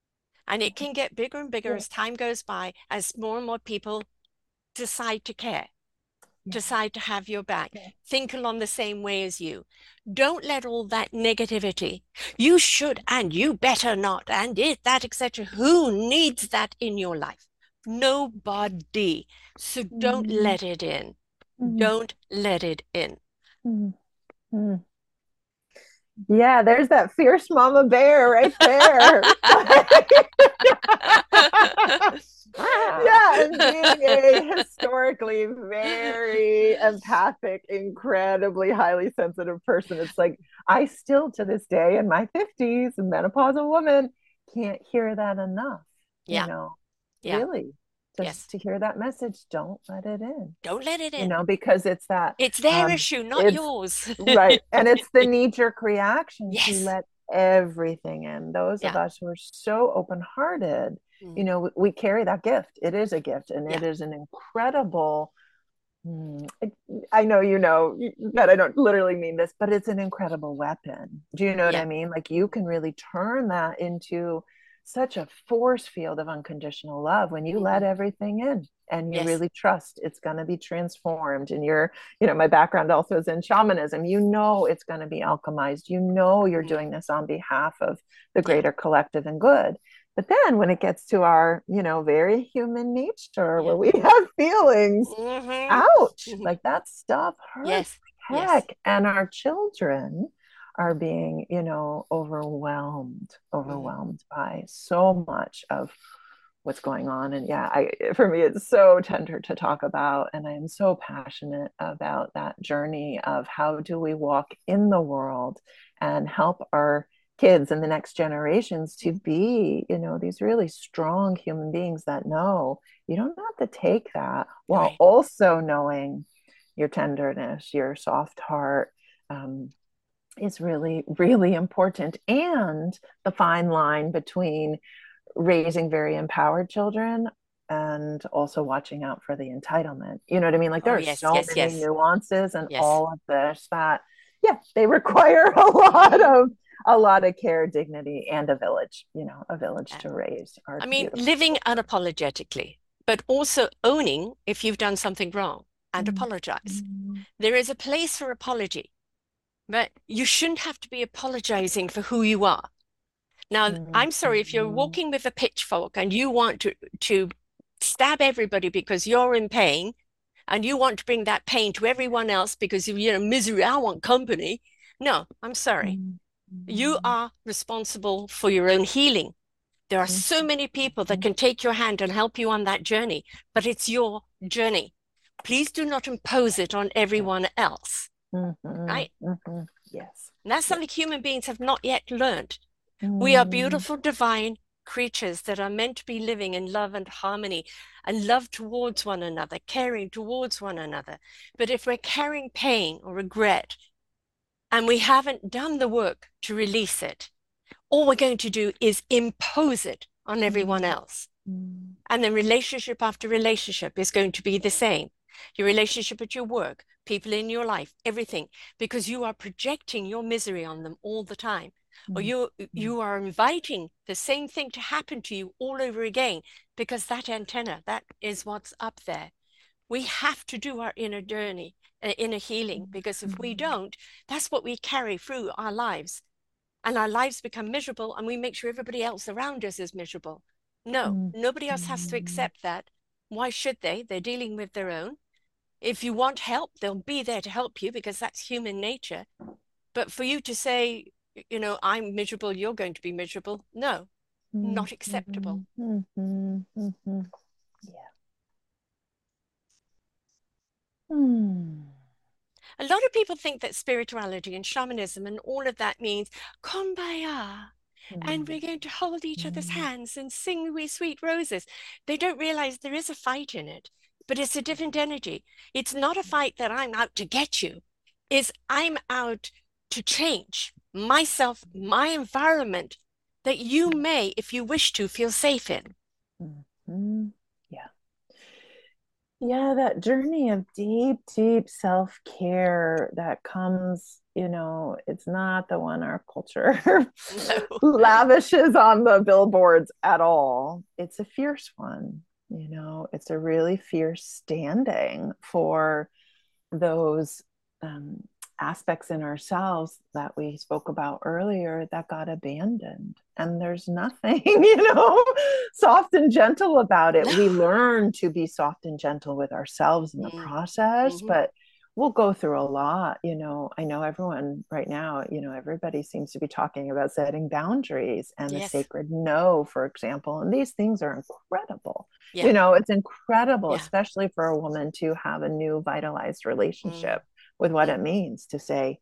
And it can get bigger and bigger yeah, as time goes by, as more and more people decide to care, yeah, decide to have your back, yeah, think along the same way as you. Don't let all that negativity, you should and you better not, and it, that, et cetera. Who needs that in your life? Nobody. So don't mm, let it in. mm, Don't let it in. mm, mm. Yeah, there's that fierce mama bear right there. Yeah, and being a historically very empathic, incredibly highly sensitive person, it's like I still to this day in my fifties, a menopausal woman, can't hear that enough, you Yeah, know, yeah, really. Just yes. to hear that message, don't let it in, Don't let it you in. know, because it's that It's their um issue, not it's yours. right. And it's the knee jerk reaction to Yes. let everything in. Those of Yeah. us who are so open hearted, you Mm. know, we, we carry that gift. It is a gift and Yeah. it is an incredible. Hmm, I know you know that I don't literally mean this, but it's an incredible weapon. Do you know what Yeah. I mean? Like you can really turn that into such a force field of unconditional love when you let Mhm. everything in and you Yes. really trust it's going to be transformed. And you're, you know, my background also is in shamanism. You know, it's going to be alchemized. You know, you're Mm. doing this on behalf of the Yeah. greater collective and good. But then when it gets to our, you know, very human nature Yeah. where we have feelings, Hmm. ouch, like that stuff hurts Yes. like Yes. heck. And our children are being, you know, overwhelmed, Mm. overwhelmed by so much of what's going on. And yeah, I for me, it's so tender to talk about. And I am so passionate about that journey of how do we walk in the world and help our kids and the next generations to be, you know, these really strong human beings that know you don't have to take that while Right. also knowing your tenderness, your soft heart, um, is really, really important. And the fine line between raising very empowered children and also watching out for the entitlement. You know what I mean? Like Oh, there are yes. so Yes. many Yes. nuances and Yes. all of this that, yeah, they require a lot Mm. of a lot of care, dignity, and a village, you know, a village Yeah. to raise our I mean, beautiful living children. unapologetically. but also owning if you've done something wrong and Mm, apologize. mm, There is a place for apology, but you shouldn't have to be apologizing for who you are. Now, mm, I'm sorry if you're mm, walking with a pitchfork and you want to to stab everybody because you're in pain and you want to bring that pain to everyone else because you're in misery, I want company. No, I'm sorry. mm, You mm, are responsible for your own healing. There are mm, so many people that mm, can take your hand and help you on that journey, but it's your journey. Please do not impose it on yeah. everyone else, Mhm, mhm. right? Yes. And that's Yes. something human beings have not yet learned. We are Mm, beautiful, divine creatures that are meant to be living in love and harmony and love towards one another, caring towards one another. But if we're carrying pain or regret and we haven't done the work to release it, all we're going to do is impose it on everyone mm, else. mm, And then relationship after relationship is going to be the same. Your relationship at your work, people in your life, everything, because you are projecting your misery on them all the time. Or mm, you mm, you are inviting the same thing to happen to you all over again because that antenna, that is what's up there. We have to do our inner journey, uh, inner healing, because if we mm, don't, that's what we carry through our lives and our lives become miserable and we make sure everybody else around us is miserable. No, mm, nobody else has to mm, accept that. Why should they? They're dealing with their own. If you want help, they'll be there to help you because that's human nature. But for you to say, you know, I'm miserable, you're going to be miserable, no, mm, not acceptable. mm, mm, mm, mm, mm. Yeah. Mm, A lot of people think that spirituality and shamanism and all of that means kumbaya. And mm, we're going to hold each other's mm, hands and sing We Sweet Roses. They don't realize there is a fight in it, but it's a different energy. It's not a fight that I'm out to get you, is I'm out to change myself, my environment that you may, if you wish to, feel safe in. mm, mm. Yeah. Yeah, that journey of deep, deep self-care that comes, you know, it's not the one our culture No. lavishes on the billboards at all. It's a fierce one, you know, it's a really fierce standing for those um, aspects in ourselves that we spoke about earlier that got abandoned. And there's nothing, you know, soft and gentle about it. No. We learn to be soft and gentle with ourselves in the Mm. process, Hmm. but we'll go through a lot. You know, I know everyone right now, you know, everybody seems to be talking about setting boundaries and the Yes. sacred no, for example. And these things are incredible. Yeah. You know, it's incredible, Yeah. especially for a woman to have a new vitalized Mm. relationship with what it Mm. means to say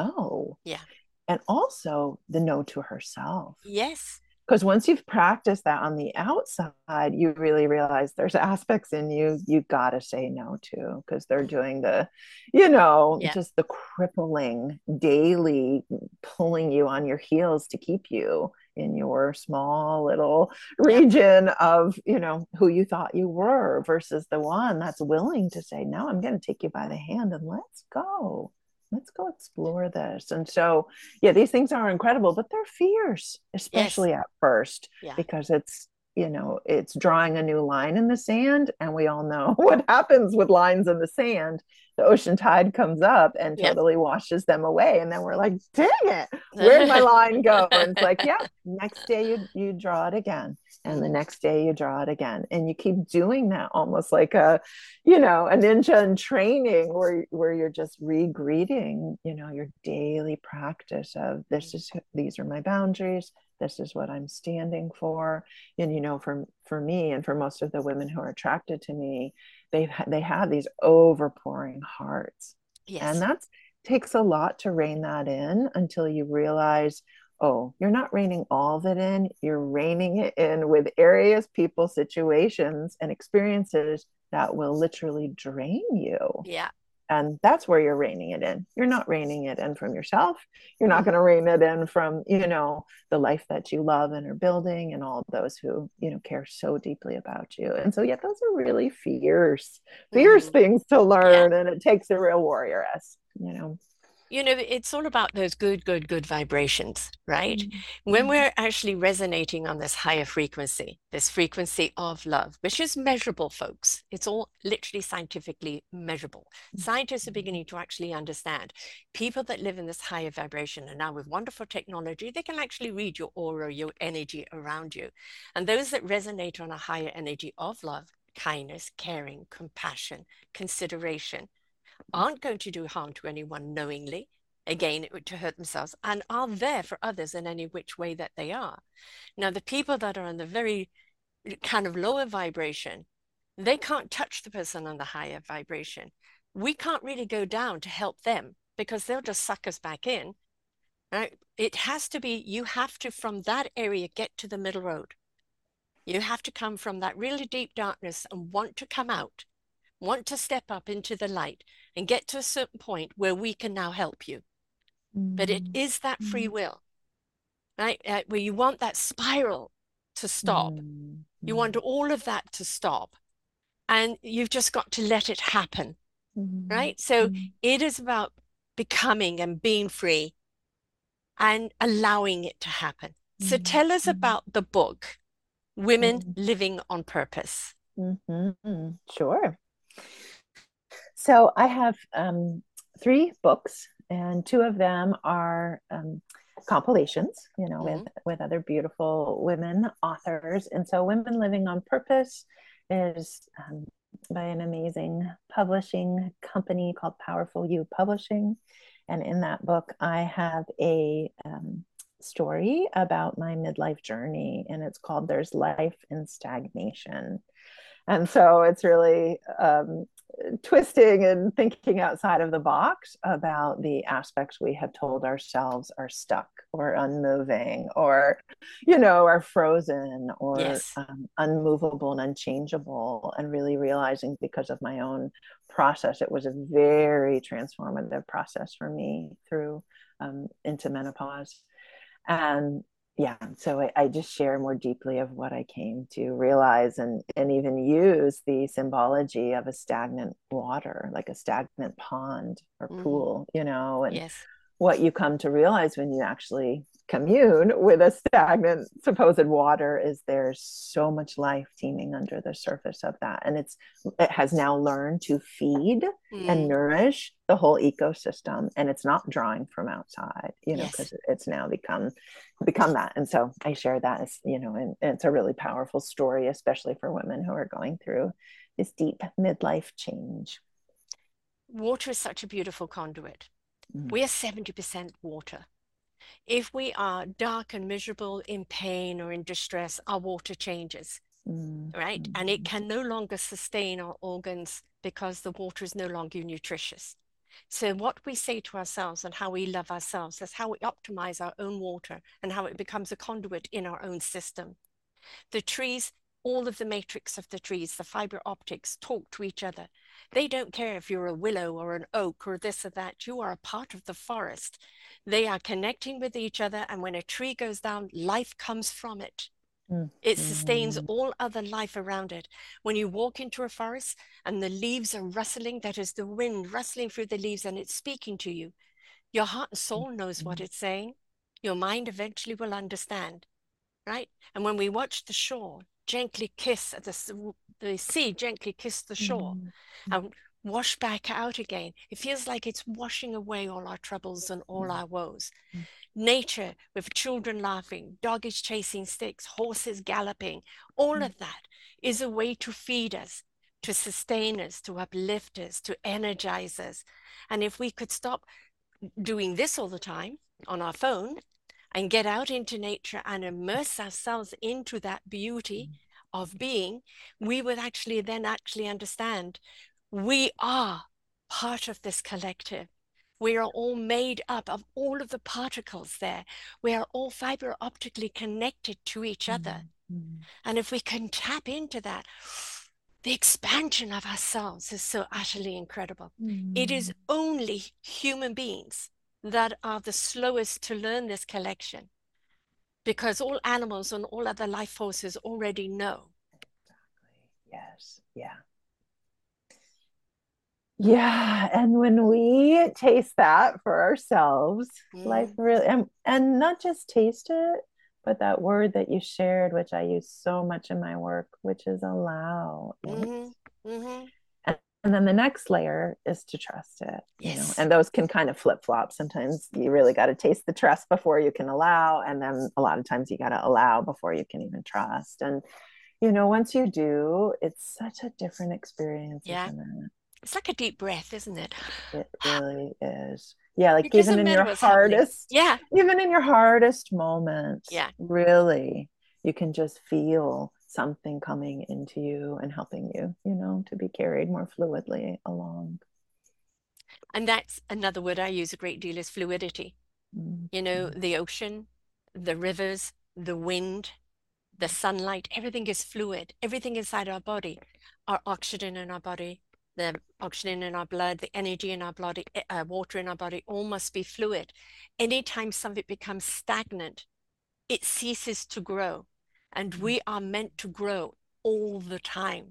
no. Yeah. And also the no to herself. Yes. Because once you've practiced that on the outside, you really realize there's aspects in you you got to say no to because they're Mm. doing the, you know, Yeah. just the crippling daily pulling you on your heels to keep you in your small little Yeah. region of, you know, who you thought you were versus the one that's willing to say, no, I'm going to take you by the hand and let's go. Let's go explore this. And so, yeah, these things are incredible, but they're fierce, Yes. especially at first, Yeah. because it's, you know, it's drawing a new line in the sand. And we all know what happens with lines in the sand. The ocean tide comes up and Yep. totally washes them away. And then we're like, dang it, where'd my line go? And it's like, yeah, next day you you draw it again. And the Mm. next day you draw it again. And you keep doing that almost like a, you know, a ninja in training where where you're just re-greeting, you know, your daily practice of this is these are my boundaries, this is what I'm standing for. And you know, for for me and for most of the women who are attracted to me, they've they have these overpouring hearts. And Yes. that takes a lot to rein that in until you realize, oh, you're not reining all of it in, you're reining it in with areas, people, situations, and experiences that will literally drain you. Yeah. And that's where you're reining it in. You're not reining it in from yourself. You're not going Mm. to rein it in from, you know, the life that you love and are building and all those who, you know, care so deeply about you. And so, yeah, those are really fierce, fierce Mm. things to Yeah. learn. And it takes a real warrioress, you know. You know, it's all about those good, good, good vibrations, right? Mm, When mm, we're actually resonating on this higher frequency, this frequency of love, which is measurable, folks. It's all literally scientifically measurable. Scientists are beginning to actually understand people that live in this higher vibration. And now with wonderful technology, they can actually read your aura, your energy around you. And those that resonate on a higher energy of love, kindness, caring, compassion, consideration, aren't going to do harm to anyone knowingly, again, to hurt themselves, and are there for others in any which way that they are. Now, the people that are on the very kind of lower vibration, they can't touch the person on the higher vibration. We can't really go down to help them because they'll just suck us back in. Right? It has to be, you have to, from that area, get to the middle road. You have to come from that really deep darkness and want to come out, want to step up into the light and get to a certain point where we can now help you. But it mm, is that free mm, will, right? Uh, where you want that spiral to stop. mm, You want mm, all of that to stop. And you've just got to let it happen, mm, right? So mm, it is about becoming and being free and allowing it to happen. So mm, tell us mm, about the book, Women mm, Living on Purpose. mm, mm, mm. Sure. So I have um, three books, and two of them are um, compilations, you know, with Mm-hmm. with other beautiful women authors. And so, Women Living on Purpose is um, by an amazing publishing company called Powerful You Publishing. And in that book, I have a um, story about my midlife journey, and it's called "There's Life in Stagnation." And so it's really um, twisting and thinking outside of the box about the aspects we have told ourselves are stuck or unmoving or, you know, are frozen or Yes. um, unmovable and unchangeable. And really realizing because of my own process, it was a very transformative process for me through um, into menopause. And yeah, so I, I just share more deeply of what I came to realize and and even use the symbology of a stagnant water, like a stagnant pond or Mm-hmm. pool, you know, and Yes. what you come to realize when you actually commune with a stagnant supposed water is there's so much life teeming under the surface of that, and it's it has now learned to feed and Mm. nourish the whole ecosystem, and it's not drawing from outside, you know, Yes. because it's now become become that. And so I share that as, you know, and, and it's a really powerful story, especially for women who are going through this deep midlife change. Water is such a beautiful conduit. Mm, We are seventy percent water. If we are dark and miserable, in pain or in distress, our water changes, mm, right? And it mm, can no longer sustain our organs because the water is no longer nutritious. So, what we say to ourselves and how we love ourselves is how we optimize our own water and how it becomes a conduit in our own system. The trees, all of the matrix of the trees, the fiber optics talk to each other. They don't care if you're a willow or an oak or this or that. You are a part of the forest. They are connecting with each other. And when a tree goes down, life comes from it. mm, It sustains mm, all other life around it. When you walk into a forest and the leaves are rustling, that is the wind rustling through the leaves and it's speaking to you. Your heart and soul knows what mm, it's saying. Your mind eventually will understand, right? And when we watch the shore gently kiss the, the sea gently kiss the shore mm, and wash back out again, it feels like it's washing away all our troubles and all our woes. Nature with children laughing, doggies chasing sticks, horses galloping, all of that is a way to feed us, to sustain us, to uplift us, to energize us. And if we could stop doing this all the time on our phone and get out into nature and immerse ourselves into that beauty of being, we would actually then actually understand we are part of this collective. We are all made up of all of the particles there. We are all fiber optically connected to each other. mm, mm, And if we can tap into that, the expansion of ourselves is so utterly incredible. It is mm. only human beings that are the slowest to learn this collection because all animals and all other life forces already know. Yes. Yeah. Yeah, and when we taste that for ourselves, life Mm, really, and, and not just taste it, but that word that you shared, which I use so much in my work, which is allow it. mm-hmm, mm-hmm. And, and then the next layer is to trust it, you know, Yes. and those can kind of flip flop. Sometimes you really got to taste the trust before you can allow. And then a lot of times you got to allow before you can even trust. And, you know, once you do, it's such a different experience, Yeah. isn't it? It's like a deep breath, isn't it? It really is. Yeah, like It even doesn't in matter your what's happening. hardest, Yeah. even in your hardest moments, Yeah. really, you can just feel something coming into you and helping you, you know, to be carried more fluidly along. And that's another word I use a great deal is fluidity. You know, Mm-hmm. the ocean, the rivers, the wind, the sunlight, everything is fluid. Everything inside our body, our oxygen in our body, the oxygen in our blood, the energy in our body, eh, uh, water in our body, all must be fluid. Anytime something becomes stagnant, it ceases to grow. And we are meant to grow all the time.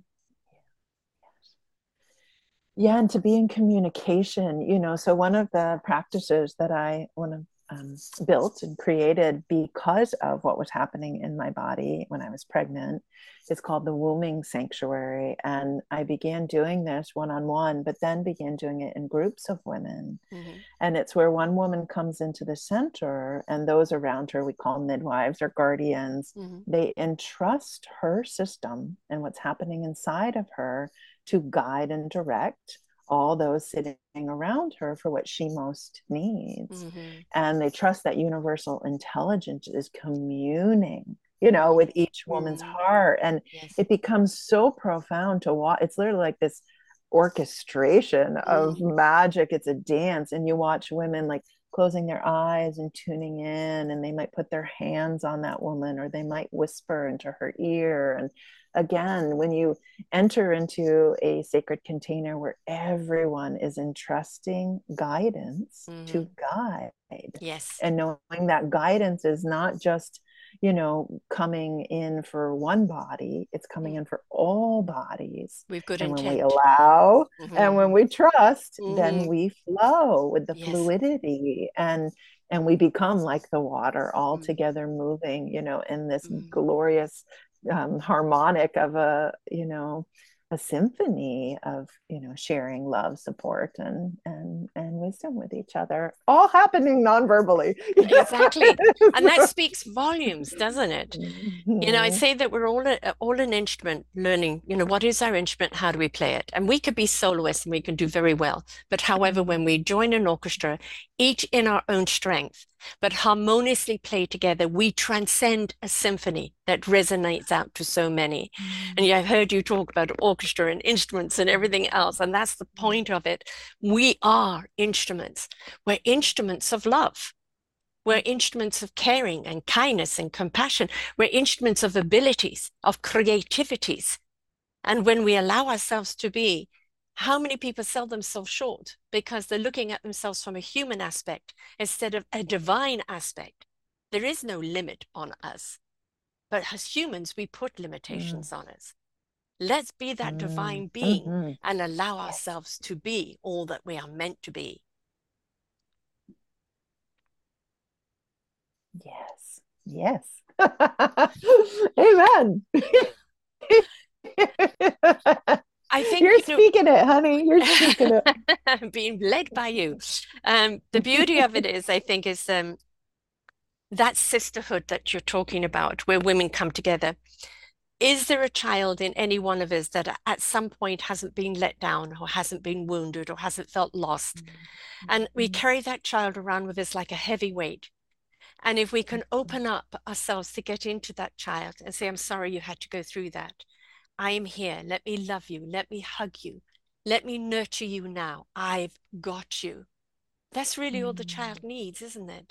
Yeah, and to be in communication, you know. So one of the practices that I want to um, built and created because of what was happening in my body when I was pregnant is called the Wombing Sanctuary. And I began doing this one on one, but then began doing it in groups of women. Mm-hmm. And it's where one woman comes into the center, and those around her, we call midwives or guardians, Mm-hmm. they entrust her system and what's happening inside of her to guide and direct all those sitting around her for what she most needs. Mm-hmm. And they trust that universal intelligence is communing, you know, with each Mm-hmm. woman's Mm-hmm. heart. And Yes. it becomes so profound to watch. It's literally like this orchestration of Mm-hmm. magic. It's a dance. And you watch women like closing their eyes and tuning in, and they might put their hands on that woman or they might whisper into her ear. And again, when you enter into a sacred container where everyone is entrusting guidance Mm-hmm. to guide, Yes. and knowing that guidance is not just, you know, coming in for one body, it's coming Mm. in for all bodies. We've good And when we intent. allow and when Mm-hmm. we trust, then Mm-hmm. we flow with the Yes. fluidity, and and we become like the water all Mm-hmm. together moving, you know, in this Mm-hmm. glorious um, harmonic of a, you know, a symphony of, you know, sharing love, support, and and and wisdom with each other, all happening non-verbally. Exactly. And that speaks volumes, doesn't it? You know, I Mhm. say that we're all a, all an instrument learning, you know, what is our instrument? How do we play it? And we could be soloists and we can do very well. But however, when we join an orchestra, each in our own strength, but harmoniously play together, we transcend a symphony that resonates out to so many. And yeah, I've heard you talk about orchestra and instruments and everything else. And that's the point of it. We are instruments. We're instruments of love. We're instruments of caring and kindness and compassion. We're instruments of abilities, of creativities. And when we allow ourselves to be, how many people sell themselves short because they're looking at themselves from a human aspect instead of a divine aspect? There is no limit on us. But as humans, we put Mm, limitations on us. Let's be that mm, divine being mhm. and allow Yes, ourselves to be all that we are meant to be. yes, yes. Amen. I think, You're you know, speaking it, honey. You're speaking it. being led by you. Um, the beauty of it is, I think, is um, that sisterhood that you're talking about, where women come together. Is there a child in any one of us that at some point hasn't been let down or hasn't been wounded or hasn't felt lost? And we carry that child around with us like a heavy weight. And if we can open up ourselves to get into that child and say, I'm sorry you had to go through that. I am here. Let me love you. Let me hug you. Let me nurture you now. I've got you. That's really all the child needs, isn't it?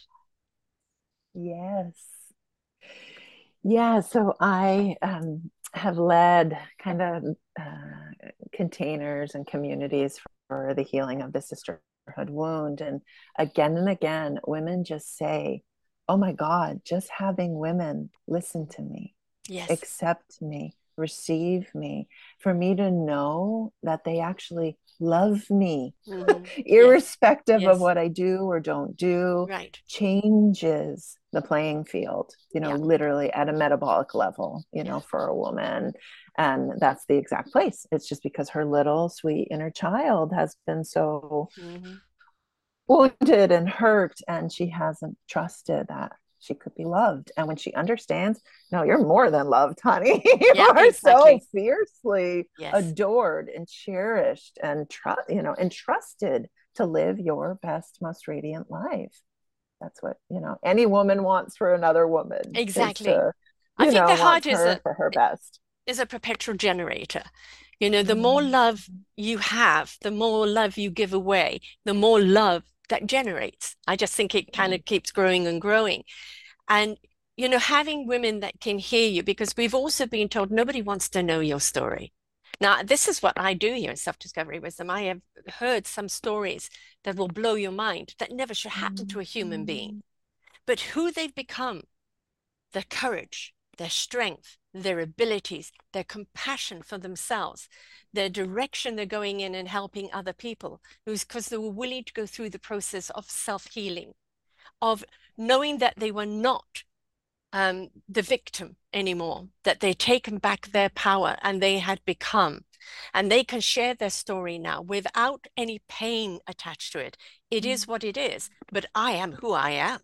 Yes. Yeah, so I um, have led kind of uh, containers and communities for the healing of the sisterhood wound. And again and again, women just say, oh my God, just having women listen to me, Yes. accept me, receive me, for me to know that they actually love me, Mm-hmm. Yes. irrespective of Yes. what I do or don't do, Right. changes the playing field, you know, Yeah. literally at a metabolic level, you Yeah. know, for a woman. And that's the exact place. It's just because her little sweet inner child has been so Mm-hmm. wounded and hurt, and she hasn't trusted that she could be loved. And when she understands, no, you're more than loved, honey. You Yeah, are so exactly. fiercely Yes. adored and cherished and trust, you know, entrusted to live your best, most radiant life. That's what, you know, any woman wants for another woman, is Exactly. to, I you think know, the heart wants is her a for her best. is a perpetual generator. You know, the more Mm. love you have, the more love you give away, the more love that generates. I just think it kind Yeah. of keeps growing and growing. And, you know, having women that can hear you, because we've also been told nobody wants to know your story. Now, this is what I do here in Self Discovery Wisdom. I have heard some stories that will blow your mind that never should happen to a human being. Mm. But who they've become, their courage, their strength, their abilities, their compassion for themselves, their direction they're going in and helping other people, because they were willing to go through the process of self-healing, of knowing that they were not um, the victim anymore, that they'd taken back their power and they had become. And they can share their story now without any pain attached to it. It is what it is, but I am who I am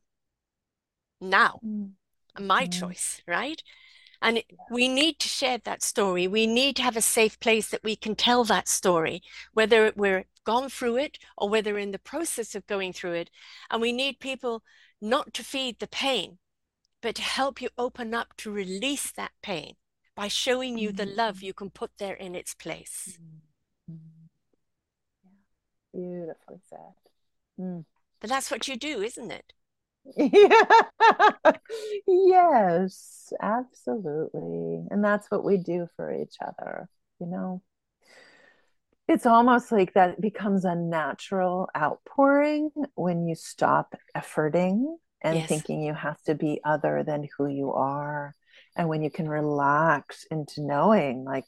now, Mm. my Mm. choice, right? And we need to share that story. We need to have a safe place that we can tell that story, whether we're gone through it or whether in the process of going through it. And we need people not to feed the pain, but to help you open up to release that pain by showing you the Mm. love you can put there in its place. Mm. Yeah. Beautifully said. Mm. But that's what you do, isn't it? Yeah. Yes, absolutely. And that's what we do for each other, you know. It's almost like that becomes a natural outpouring when you stop efforting and Yes. thinking you have to be other than who you are. And when you can relax into knowing, like,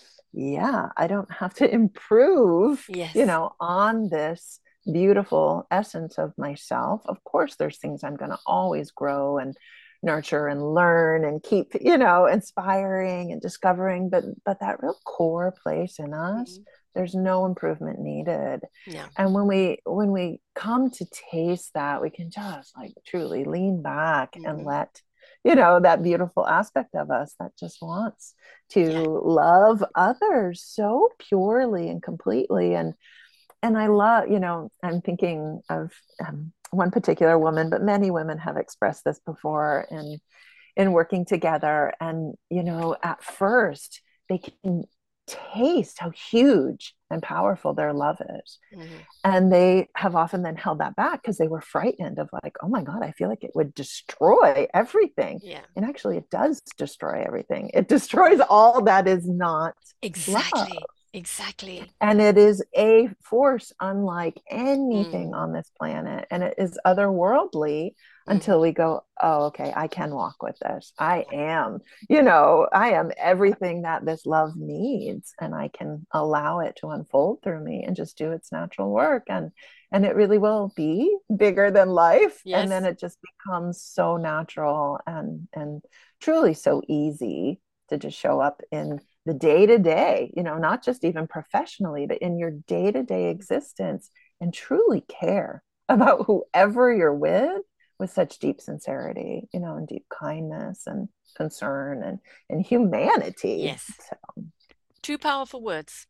yeah, I don't have to improve, you Yes. know, on this beautiful essence of myself. Of course, there's things I'm going to always grow and nurture and learn and keep, you know, inspiring and discovering, but but that real core place in us, Mhm. there's no improvement needed. No. And when we when we come to taste that, we can just like truly lean back and Mhm. let, you know, that beautiful aspect of us that just wants Yeah. to love others so purely and completely. and and I love, you know, I'm thinking of um, one particular woman, but many women have expressed this before in in working together. And you know, at first they can taste how huge and powerful their love is, Mhm. and they have often then held that back because they were frightened of, like, oh my god, I feel like it would destroy everything. Yeah. And actually it does destroy everything. It destroys all that is not love. Exactly. Exactly. And it is a force unlike anything Mm. on this planet. And it is otherworldly Mhm. until we go, oh, okay, I can walk with this. I am, you know, I am everything that this love needs. And I can allow it to unfold through me and just do its natural work. And and it really will be bigger than life. And then Yes. it just becomes so natural and and truly so easy to just show up in the day to day, you know, not just even professionally, but in your day to day existence, and truly care about whoever you're with with such deep sincerity, you know, and deep kindness and concern and, and humanity. Yes. So, Two powerful words.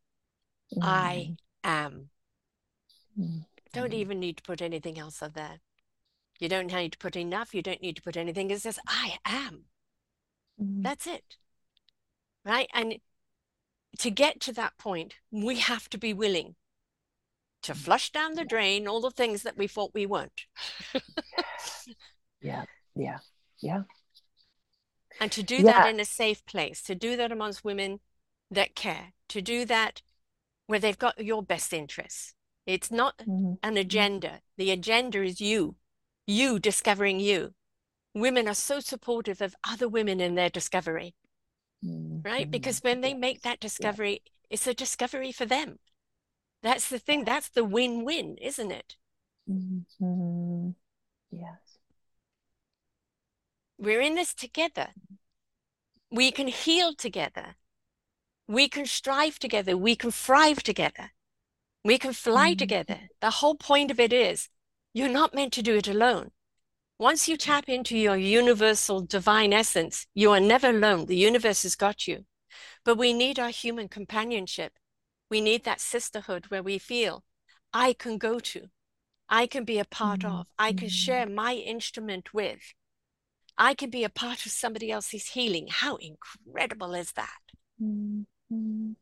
I mm, am. mm, Don't even need to put anything else on there. You don't need to put enough. You don't need to put anything. It's just, I am. mm, That's it. Right. And to get to that point, we have to be willing to flush down the yeah, drain all the things that we thought we weren't. yeah, yeah, yeah, And to do that yeah. in a safe place, to do that amongst women that care, to do that where they've got your best interests. It's not Mm, an mm, agenda. The agenda is you, you discovering you. Women are so supportive of other women in their discovery. right? Mm-hmm. Because when they make Yes. that Yes. discovery, it's a discovery for them. That's the thing. That's the win-win, isn't it? Mm-hmm. Yes. We're in this together. We can heal together. We can strive together. We can thrive together. We can fly Mm-hmm. together. The whole point of it is you're not meant to do it alone. Once you tap into your universal divine essence, you are never alone. The universe has got you. But we need our human companionship. We need that sisterhood where we feel I can go to, I can be a part of, I can Mm-hmm. share my instrument with, I can be a part of somebody else's healing. How incredible is that? Mm-hmm.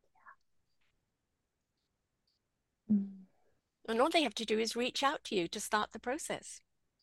And all they have to do is reach out to you to start the process.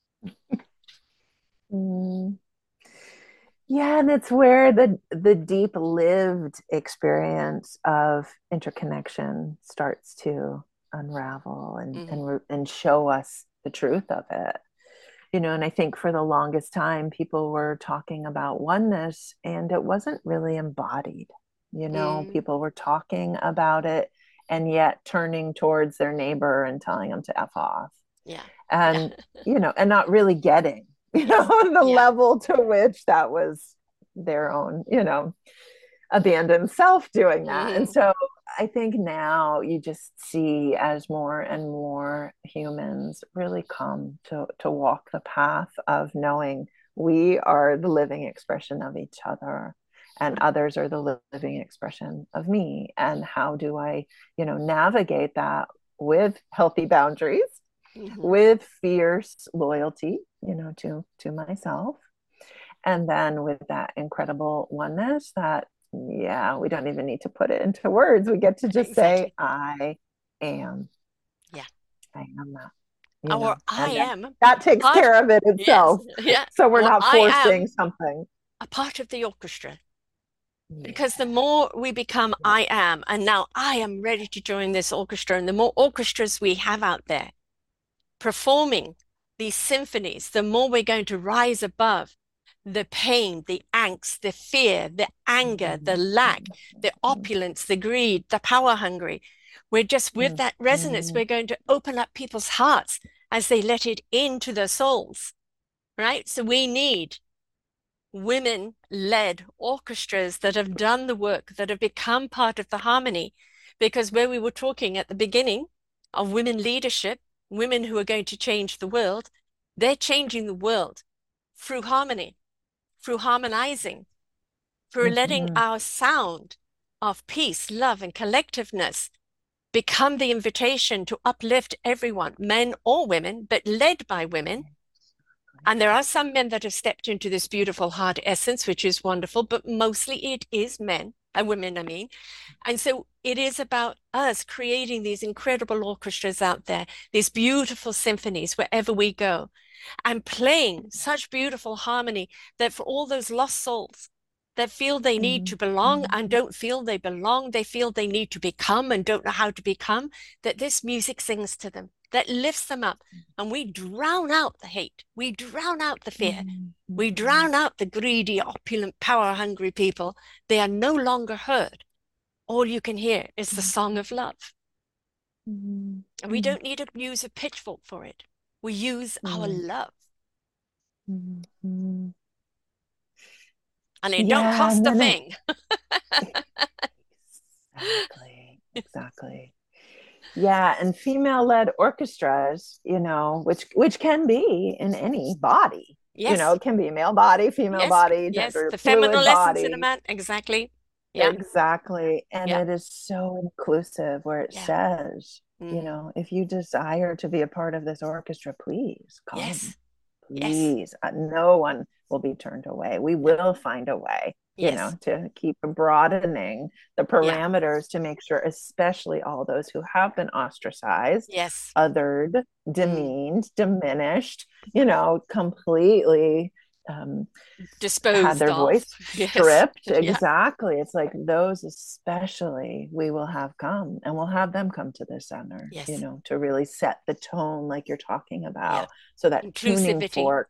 Mm-hmm. Yeah, and it's where the the deep lived experience of interconnection starts to unravel and Mm-hmm. and and show us the truth of it. You know, and I think for the longest time people were talking about oneness and it wasn't really embodied. You know, Mm, people were talking about it and yet turning towards their neighbor and telling them to F off. yeah. Yeah. And, you know, and not really getting, you know, Yes. the Yeah. level to which that was their own, you know, abandoned self doing that. And Mm-hmm. so I think now you just see as more and more humans really come to, to walk the path of knowing we are the living expression of each other and others are the living expression of me. And how do I, you know, navigate that with healthy boundaries, Mm-hmm. with fierce loyalty, you know, to to myself, and then with that incredible oneness that, yeah, we don't even need to put it into words. We get to just say, Exactly. I am, Yeah. I am that, you Or know, I and then am that takes part, care of it yes, itself. yeah. So we're Or not I forcing am something. a part of the orchestra. Yeah. Because the more we become I am, and now I am ready to join this orchestra, and the more orchestras we have out there performing these symphonies, the more we're going to rise above the pain, the angst, the fear, the anger, the lack, the opulence, the greed, the power hungry. We're just with that resonance, we're going to open up people's hearts as they let it into their souls, right? So we need women-led orchestras that have done the work, that have become part of the harmony. Because where we were talking at the beginning of women leadership, women who are going to change the world, they're changing the world through harmony, through harmonizing, through letting Mm-hmm. our sound of peace, love, and collectiveness become the invitation to uplift everyone, men or women, but led by women. And there are some men that have stepped into this beautiful heart essence, which is wonderful, but mostly it is men and women, I mean. And so it is about us creating these incredible orchestras out there, these beautiful symphonies wherever we go, and playing such beautiful harmony that for all those lost souls that feel they need to belong and don't feel they belong, they feel they need to become and don't know how to become, that this music sings to them, that lifts them up. And we drown out the hate, we drown out the fear, we drown out the greedy, opulent, power hungry people. They are no longer heard. All you can hear is the song of love. And we don't need to use a pitchfork for it. We use our love. And it don't Yeah, and cost a then it thing. exactly, exactly. Yeah, and female-led orchestras, you know, which which can be in any body. You know, Yes, it can be male body, female yes, body, yes. gender The fluid feminine essence in a body. man. Exactly. Yeah, Exactly. And yeah, it is so inclusive where it yeah. says, you Mm. know, if you desire to be a part of this orchestra, please come. Yes, yes. Please. Uh, no one will be turned away. We No. will find a way, you know, Yes, to keep broadening the yeah, parameters to make sure, especially all those who have been ostracized, yes. othered, Mm. demeaned, diminished, you know, completely um, had Disposed their of. voice Yes, stripped. yeah, Exactly. It's like those, especially, we will have come and we'll have them come to the center, you yes, know, to really set the tone, like you're talking yeah. about. So that tuning Inclusivity. fork,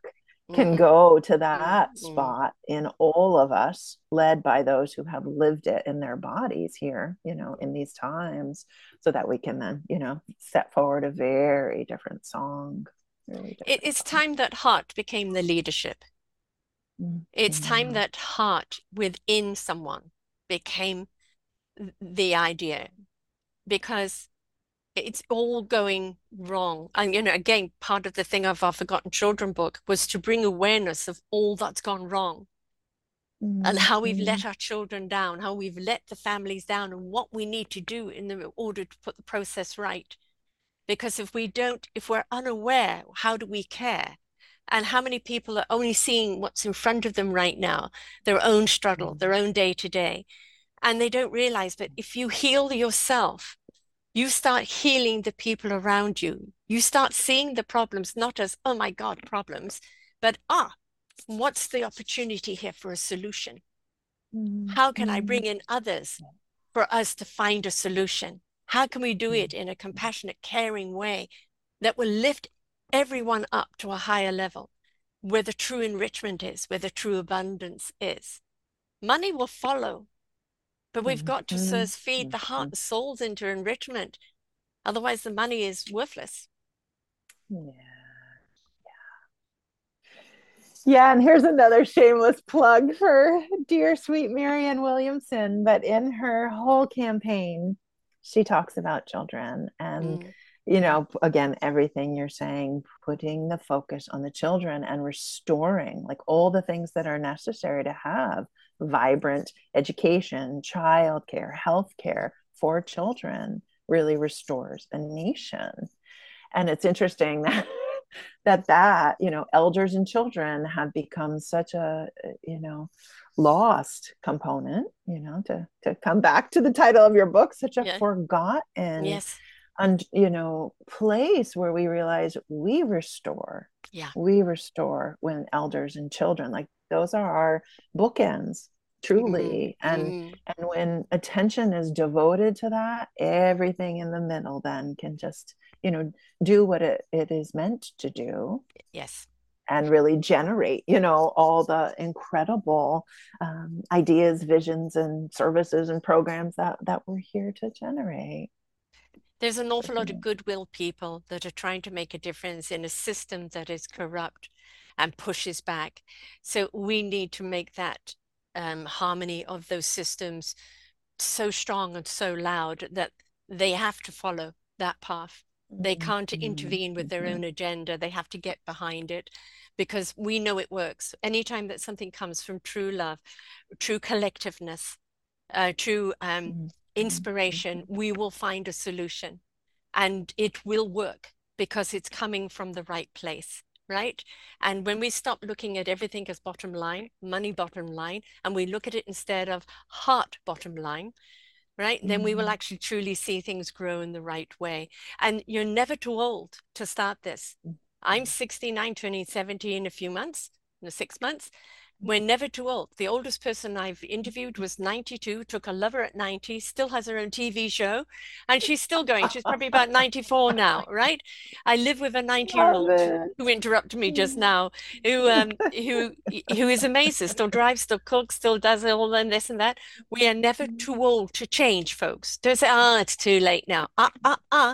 can Mm-hmm. go to that Mm-hmm. spot in all of us, led by those who have lived it in their bodies here, you know, in these times, so that we can then, you know, set forward a very different song. Very It, different it's song. time that heart became the leadership. It's time Mm-hmm. that heart within someone became the idea, because it's all going wrong. And, you know, again, part of the thing of our Forgotten Children book was to bring awareness of all that's gone wrong and how we've Mm-hmm. let our children down, how we've let the families down, and what we need to do in the, order to put the process right. Because if we don't, if we're unaware, how do we care? And how many people are only seeing what's in front of them right now, their own struggle, their own day to day, and they don't realize that if you heal yourself, you start healing the people around you. You start seeing the problems not as, oh my God, problems, but ah, what's the opportunity here for a solution? How can I Mm-hmm. bring in others for us to find a solution? How can we do it in a compassionate, caring way that will lift everyone up to a higher level, where the true enrichment is, where the true abundance is? Money will follow, but we've got to Mm-hmm. first feed the heart and souls into enrichment. Otherwise, the money is worthless. Yeah. Yeah, and here's another shameless plug for dear sweet Marianne Williamson. But in her whole campaign, she talks about children. And, Mm, you know, again, everything you're saying, putting the focus on the children and restoring like all the things that are necessary to have vibrant education, childcare, healthcare for children really restores a nation. And it's interesting that that that you know elders and children have become such a you know lost component, you know to to come back to the title of your book, such a yeah. forgotten Yes. and you know place where we realize we restore Yeah. we restore when elders and children, like those are our bookends Mm, truly. and mm. and when attention is devoted to that, everything in the middle then can just you know do what it, it is meant to do, Yes. and really generate you know all the incredible um, ideas, visions, and services and programs that that we're here to generate. There's an awful lot of goodwill people that are trying to make a difference in a system that is corrupt and pushes back. So we need to make that um, harmony of those systems so strong and so loud that they have to follow that path. They can't intervene with their own agenda. They have to get behind it because we know it works. Anytime that something comes from true love, true collectiveness, uh, true um, inspiration, we will find a solution and it will work because it's coming from the right place. Right. And when we stop looking at everything as bottom line, money bottom line, and we look at it instead of heart bottom line, right, then we will actually truly see things grow in the right way. And you're never too old to start this. I'm sixty-nine, turning seventy in a few months, in six months. We're never too old. The oldest person I've interviewed was ninety-two, took a lover at ninety, still has her own T V show, and she's still going. She's probably about ninety-four now, right? I live with a Love ninety-year-old it. who interrupted me just now, who um who who is amazing, still drives, still cooks, still does all and this and that. We are never too old to change, folks. Don't say, ah, oh, it's too late now. Ah, ah, ah.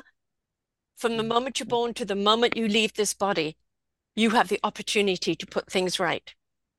From the moment you're born to the moment you leave this body, you have the opportunity to put things right.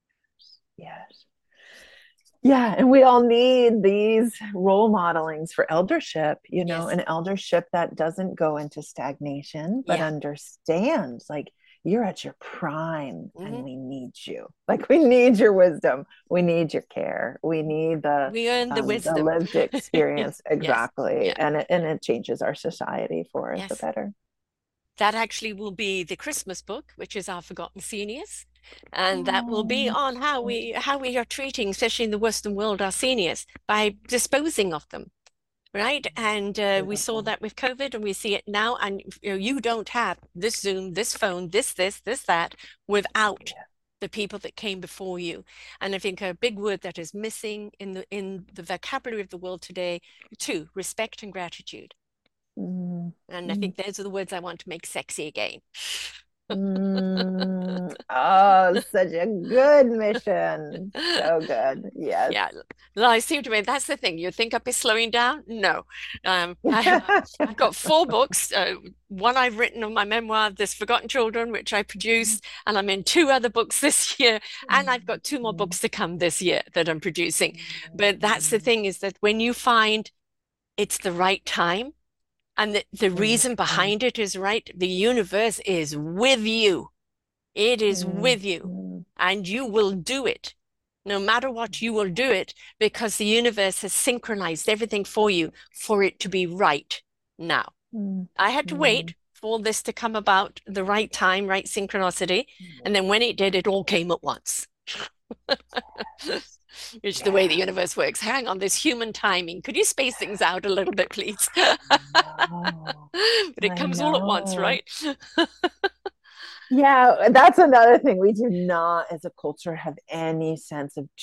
Yes. Yeah, and we all need these role modelings for eldership, you know, Yes. an eldership that doesn't go into stagnation, but Yeah. understands like you're at your prime and Mm-hmm. we need you. Like we need your wisdom, we need your care, we need the We earn the um, the wisdom. lived experience. Yes. Exactly, Yeah. and it, and it changes our society for the Yes. better. That actually will be the Christmas book, which is our Forgotten Seniors. And that will be Oh, on how we how we are treating, especially in the Western world, our seniors by disposing of them. Right. And uh, we saw beautiful. that with COVID and we see it now. And you know, you don't have this Zoom, this phone, this, this, this, that without Yeah. the people that came before you. And I think a big word that is missing in the in the vocabulary of the world today, too, respect and gratitude. Mm, And I mm. think those are the words I want to make sexy again. Mm, oh, such a good mission. So good. Yes. Yeah, well, I seem to be. That's the thing. You think I'd be slowing down? No. Um, I have, I've got four books. Uh, one I've written on my memoir, This Forgotten Children, which I produced, and I'm in two other books this year, and I've got two more books to come this year that I'm producing. But that's the thing is that when you find it's the right time and the, the reason behind it is right, the universe is with you. It is with you, and you will do it. No matter what, you will do it because the universe has synchronized everything for you for it to be right now. I had to wait for all this to come about the right time, right synchronicity. And then when it did, it all came at once. It's the way the universe works. Hang on, this human timing. Could you space things out a little bit, please? But it I comes all at once, know. right? Yeah, that's another thing. We do not, as a culture, have any sense of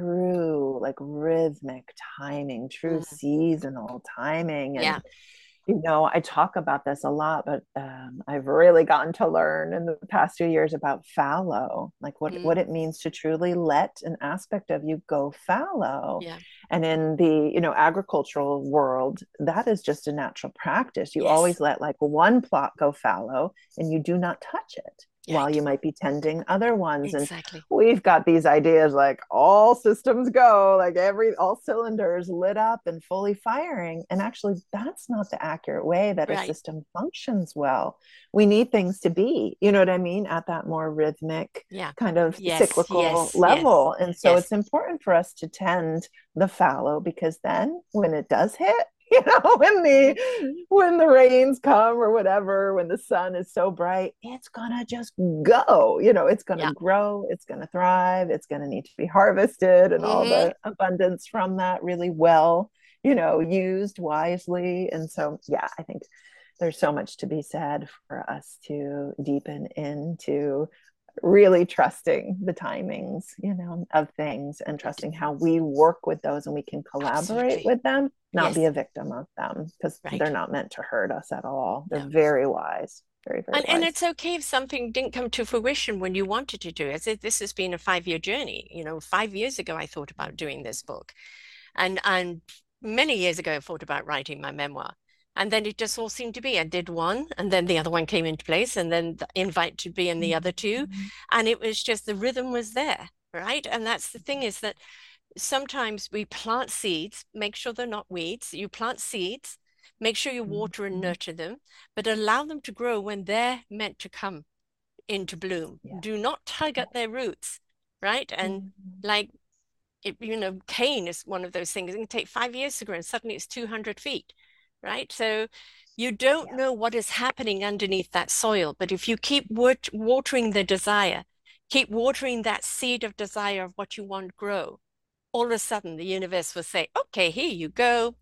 true, like rhythmic timing, true Mm, seasonal timing. yeah. And you know, I talk about this a lot, but um, I've really gotten to learn in the past few years about fallow, like what, what Mm, it means to truly let an aspect of you go fallow. yeah. And in the, you know, agricultural world, that is just a natural practice. You Yes. always let like one plot go fallow and you do not touch it Yeah. while you might be tending other ones. And Exactly. we've got these ideas like all systems go, like every all cylinders lit up and fully firing. And actually, that's not the accurate way that a Right. system functions well. We need things to be, you know what I mean, at that more rhythmic Yeah. kind of Yes. cyclical Yes. Yes. level. And so Yes. it's important for us to tend the fallow because then when it does hit, you know, when Mhm. the when the rains come or whatever, when the sun is so bright, it's gonna just go. You know, it's gonna Yeah. grow, it's gonna thrive, it's gonna need to be harvested, and all Hmm. the abundance from that really well, you know, used wisely. And so, yeah, I think there's so much to be said for us to deepen into really trusting the timings, you know, of things and trusting how we work with those and we can collaborate Absolutely. with them, not be Yes. a victim of them because they're Right. not meant to hurt us at all. They're No. very wise, very, very And and wise. it's okay if something didn't come to fruition when you wanted to do it. This has been a five-year journey. You know, five years ago I thought about doing this book. And and many years ago I thought about writing my memoir. And then it just all seemed to be. I did one, and then the other one came into place, and then the invite to be in the other two. And it was just the rhythm was there, right? And that's the thing is that sometimes we plant seeds, make sure they're not weeds. You plant seeds, make sure you water and nurture them, but allow them to grow when they're meant to come into bloom. Yeah. Do not tug at their roots, right? And like, it, you know, cane is one of those things. It can take five years to grow, and suddenly it's two hundred feet, right? So you don't Yeah. know what is happening underneath that soil. But if you keep wat watering the desire, keep watering that seed of desire of what you want to grow, all of a sudden the universe will say, okay, here you go.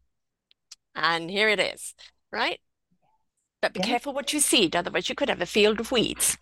And here it is, right? But be Yeah. careful what you seed, otherwise you could have a field of weeds.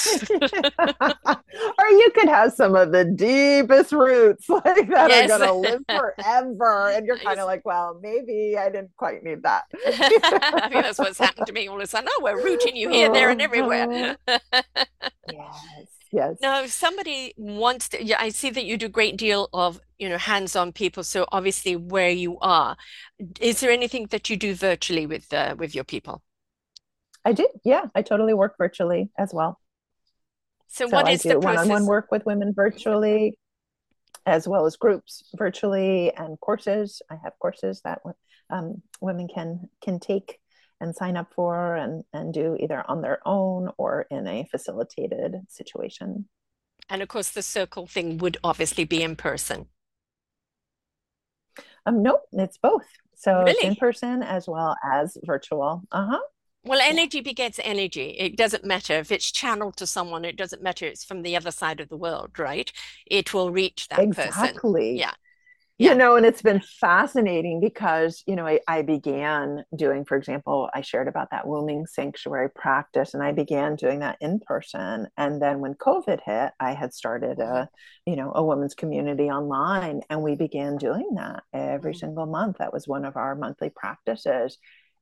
Or you could have some of the deepest roots like that are Yes. going to live forever. And you're kind of Yes. like, well, maybe I didn't quite need that. I think that's what's happened to me all of a sudden. Oh, we're rooting you here, there, and everywhere. Yes, yes. Now, if somebody wants to, yeah, I see that you do a great deal of, you know, hands-on people. So obviously where you are, is there anything that you do virtually with uh, with your people? I do. Yeah, I totally work virtually as well. So So what I is the do one-on-one process? work with women virtually, as well as groups virtually and courses. I have courses that um, women can can take and sign up for and and do either on their own or in a facilitated situation. And of course, the circle thing would obviously be in person. Um, nope, it's both. So it's in Really? person as well as virtual. Uh huh. Well, Yeah. energy begets energy. It doesn't matter if it's channeled to someone, it doesn't matter. It's from the other side of the world, right? It will reach that person. Exactly. Yeah. You Yeah. know, and it's been fascinating because, you know, I, I began doing, for example, I shared about that wombing sanctuary practice, and I began doing that in person. And then when COVID hit, I had started Mhm. a, you know, a women's community online, and we began doing that every Mhm. single month. That was one of our monthly practices.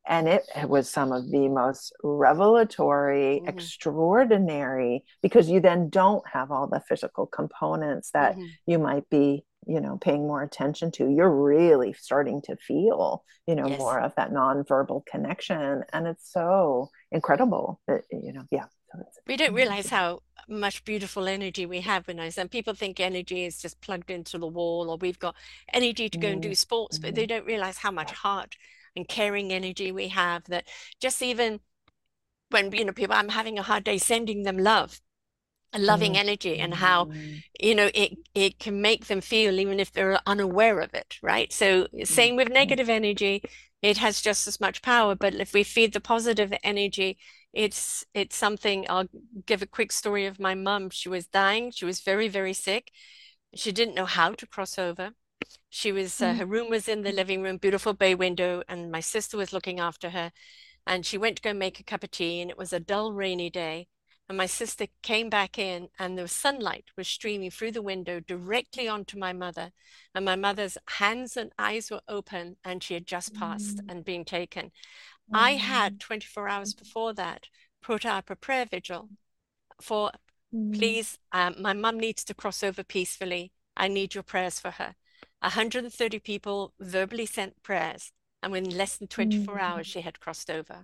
And it, it was some of the most revelatory, Hmm. extraordinary, because you then don't have all the physical components that Hmm. you might be, you know, paying more attention to. You're really starting to feel, you know, Yes. more of that nonverbal connection. And it's so incredible that, you know, yeah. So it's We don't realize amazing. how much beautiful energy we have in us. And people think energy is just plugged into the wall or we've got energy to go and do sports, but they Mm-hmm. don't realize how much heart and caring energy we have that just even when, you know, people, I'm having a hard day sending them love, a loving energy and how, Mm-hmm. you know, it, it can make them feel even if they're unaware of it, right? So same with negative energy, it has just as much power, but if we feed the positive energy, it's it's something. I'll give a quick story of my mum. She was dying. She was very, very sick. She didn't know how to cross over. She was, uh, her room was in the living room, beautiful bay window, and my sister was looking after her. And she went to go make a cup of tea, and it was a dull, rainy day. And my sister came back in, and the sunlight was streaming through the window directly onto my mother. And my mother's hands and eyes were open, and she had just passed and been taken. I had twenty-four hours before that put up a prayer vigil for, please, um, my mum needs to cross over peacefully. I need your prayers for her. one hundred thirty people verbally sent prayers, and within less than twenty-four hours, she had crossed over.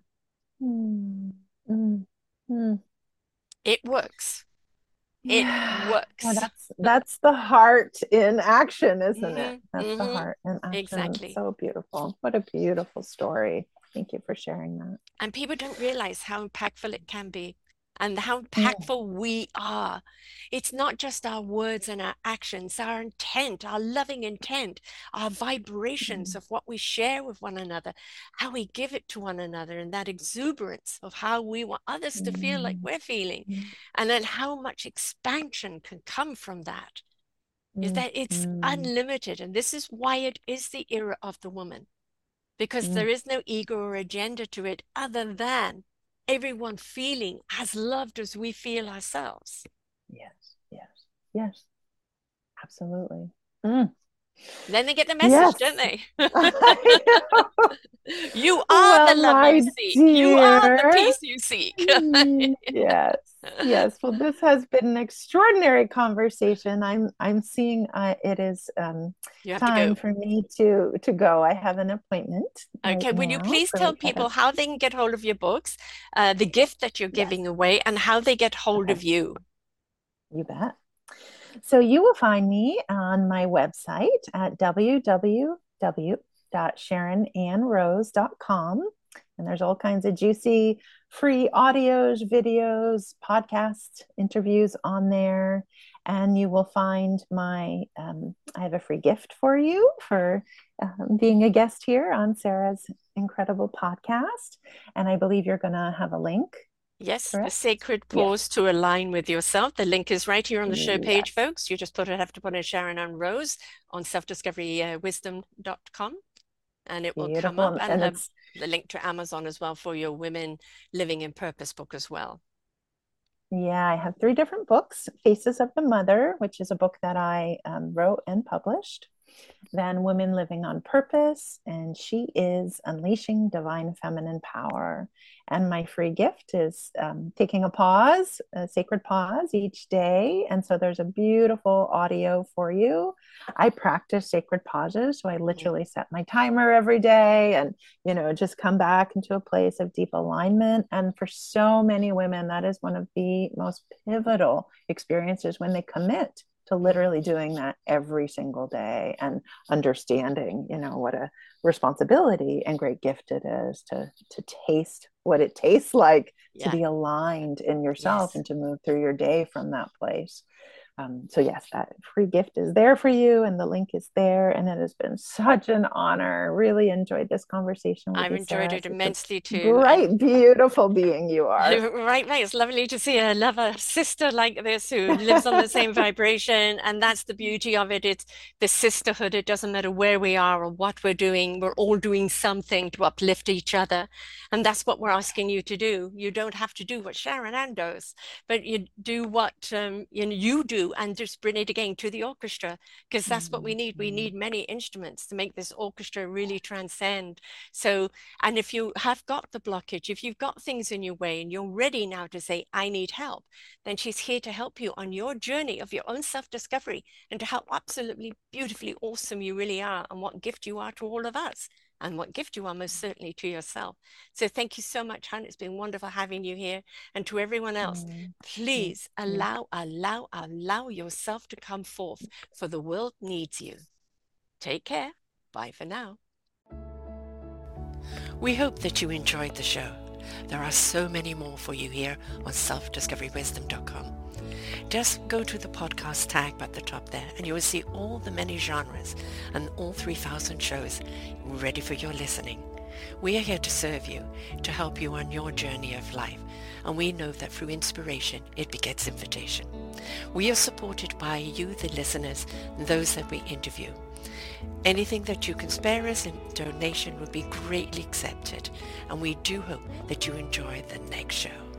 It works. It Yeah, well, works. that's that's the heart in action, isn't it? Hmm. That's the Hmm. heart in action. Exactly. So beautiful. What a beautiful story. Thank you for sharing that. And people don't realize how impactful it can be and how Mm, impactful we are. It's not just our words and our actions, our intent, our loving intent, our vibrations mm, of what we share with one another, how we give it to one another, and that exuberance of how we want others to feel like mm, we're feeling, mm, and then how much expansion can come from that. Is mm, that it's mm, unlimited. And this is why it is the era of the woman, because mm. there is no ego or agenda to it other than everyone feeling as loved as we feel ourselves. Yes, yes, yes, absolutely. Mm. Then they get the message, don't Yes. they? I know. You are the Well, love you my seek. You are the dear. peace you seek. Yes, yes. Well, this has been an extraordinary conversation. I'm I'm seeing uh, it is um, You have to time go. for me to to go. I have an appointment right Okay, will you now, please so I tell gotta. people how they can get hold of your books, uh, the gift that you're Yes. giving away, and how they get hold Okay, of you? you bet. So you will find me on my website at w w w dot sharon ann rose dot com. And there's all kinds of juicy free audios, videos, podcasts, interviews on there. And you will find my, um, I have a free gift for you for um, being a guest here on Sarah's incredible podcast. And I believe you're going to have a link, Yes, the correct? sacred Yes. pause to align with yourself. The link is right here on the show page, Yes. folks. You just put it, have to put in Sharon and Rose on self discovery wisdom dot com, and it will come up, Beautiful. and And have it's the link to Amazon as well for your Women Living in Purpose book as well. Yeah, I have three different books. Faces of the Mother, which is a book that I um, wrote and published. Then Women Living on Purpose, and She Is Unleashing Divine Feminine Power. And my free gift is um, taking a pause, a sacred pause each day. And so there's a beautiful audio for you. I practice sacred pauses. So I Mhm. literally set my timer every day and, you know, just come back into a place of deep alignment. And for so many women, that is one of the most pivotal experiences when they commit to literally doing that every single day and understanding, you know, what a responsibility and great gift it is to to taste what it tastes like to Yeah, be aligned in yourself yes. and to move through your day from that place. Um, so yes, that free gift is there for you, and the link is there. And it has been such an honor. Really enjoyed this conversation with I've you, enjoyed Sarah. it Such a immensely too. And bright, beautiful being you are. right, right. It's lovely to see a lover sister like this who lives on the same vibration. And that's the beauty of it. It's the sisterhood. It doesn't matter where we are or what we're doing. We're all doing something to uplift each other. And that's what we're asking you to do. You don't have to do what Sharon Ann does, but you do what um, you know, you do you and just bring it again to the orchestra, because that's what we need. We Mm-hmm. need many instruments to make this orchestra really transcend. So, and if you have got the blockage, if you've got things in your way and you're ready now to say, I need help, then she's here to help you on your journey of your own self-discovery and to how absolutely beautifully awesome you really are and what gift you are to all of us and what gift you are most certainly to yourself. So thank you so much, Han. It's been wonderful having you here. And to everyone else, Mm-hmm. please allow, allow, allow yourself to come forth, for the world needs you. Take care. Bye for now. We hope that you enjoyed the show. There are so many more for you here on self discovery wisdom dot com. Just go to the podcast tag at the top there and you will see all the many genres and all three thousand shows ready for your listening. We are here to serve you, to help you on your journey of life, and we know that through inspiration it begets invitation. We are supported by you, the listeners, and those that we interview. Anything that you can spare us in donation would be greatly accepted, and we do hope that you enjoy the next show.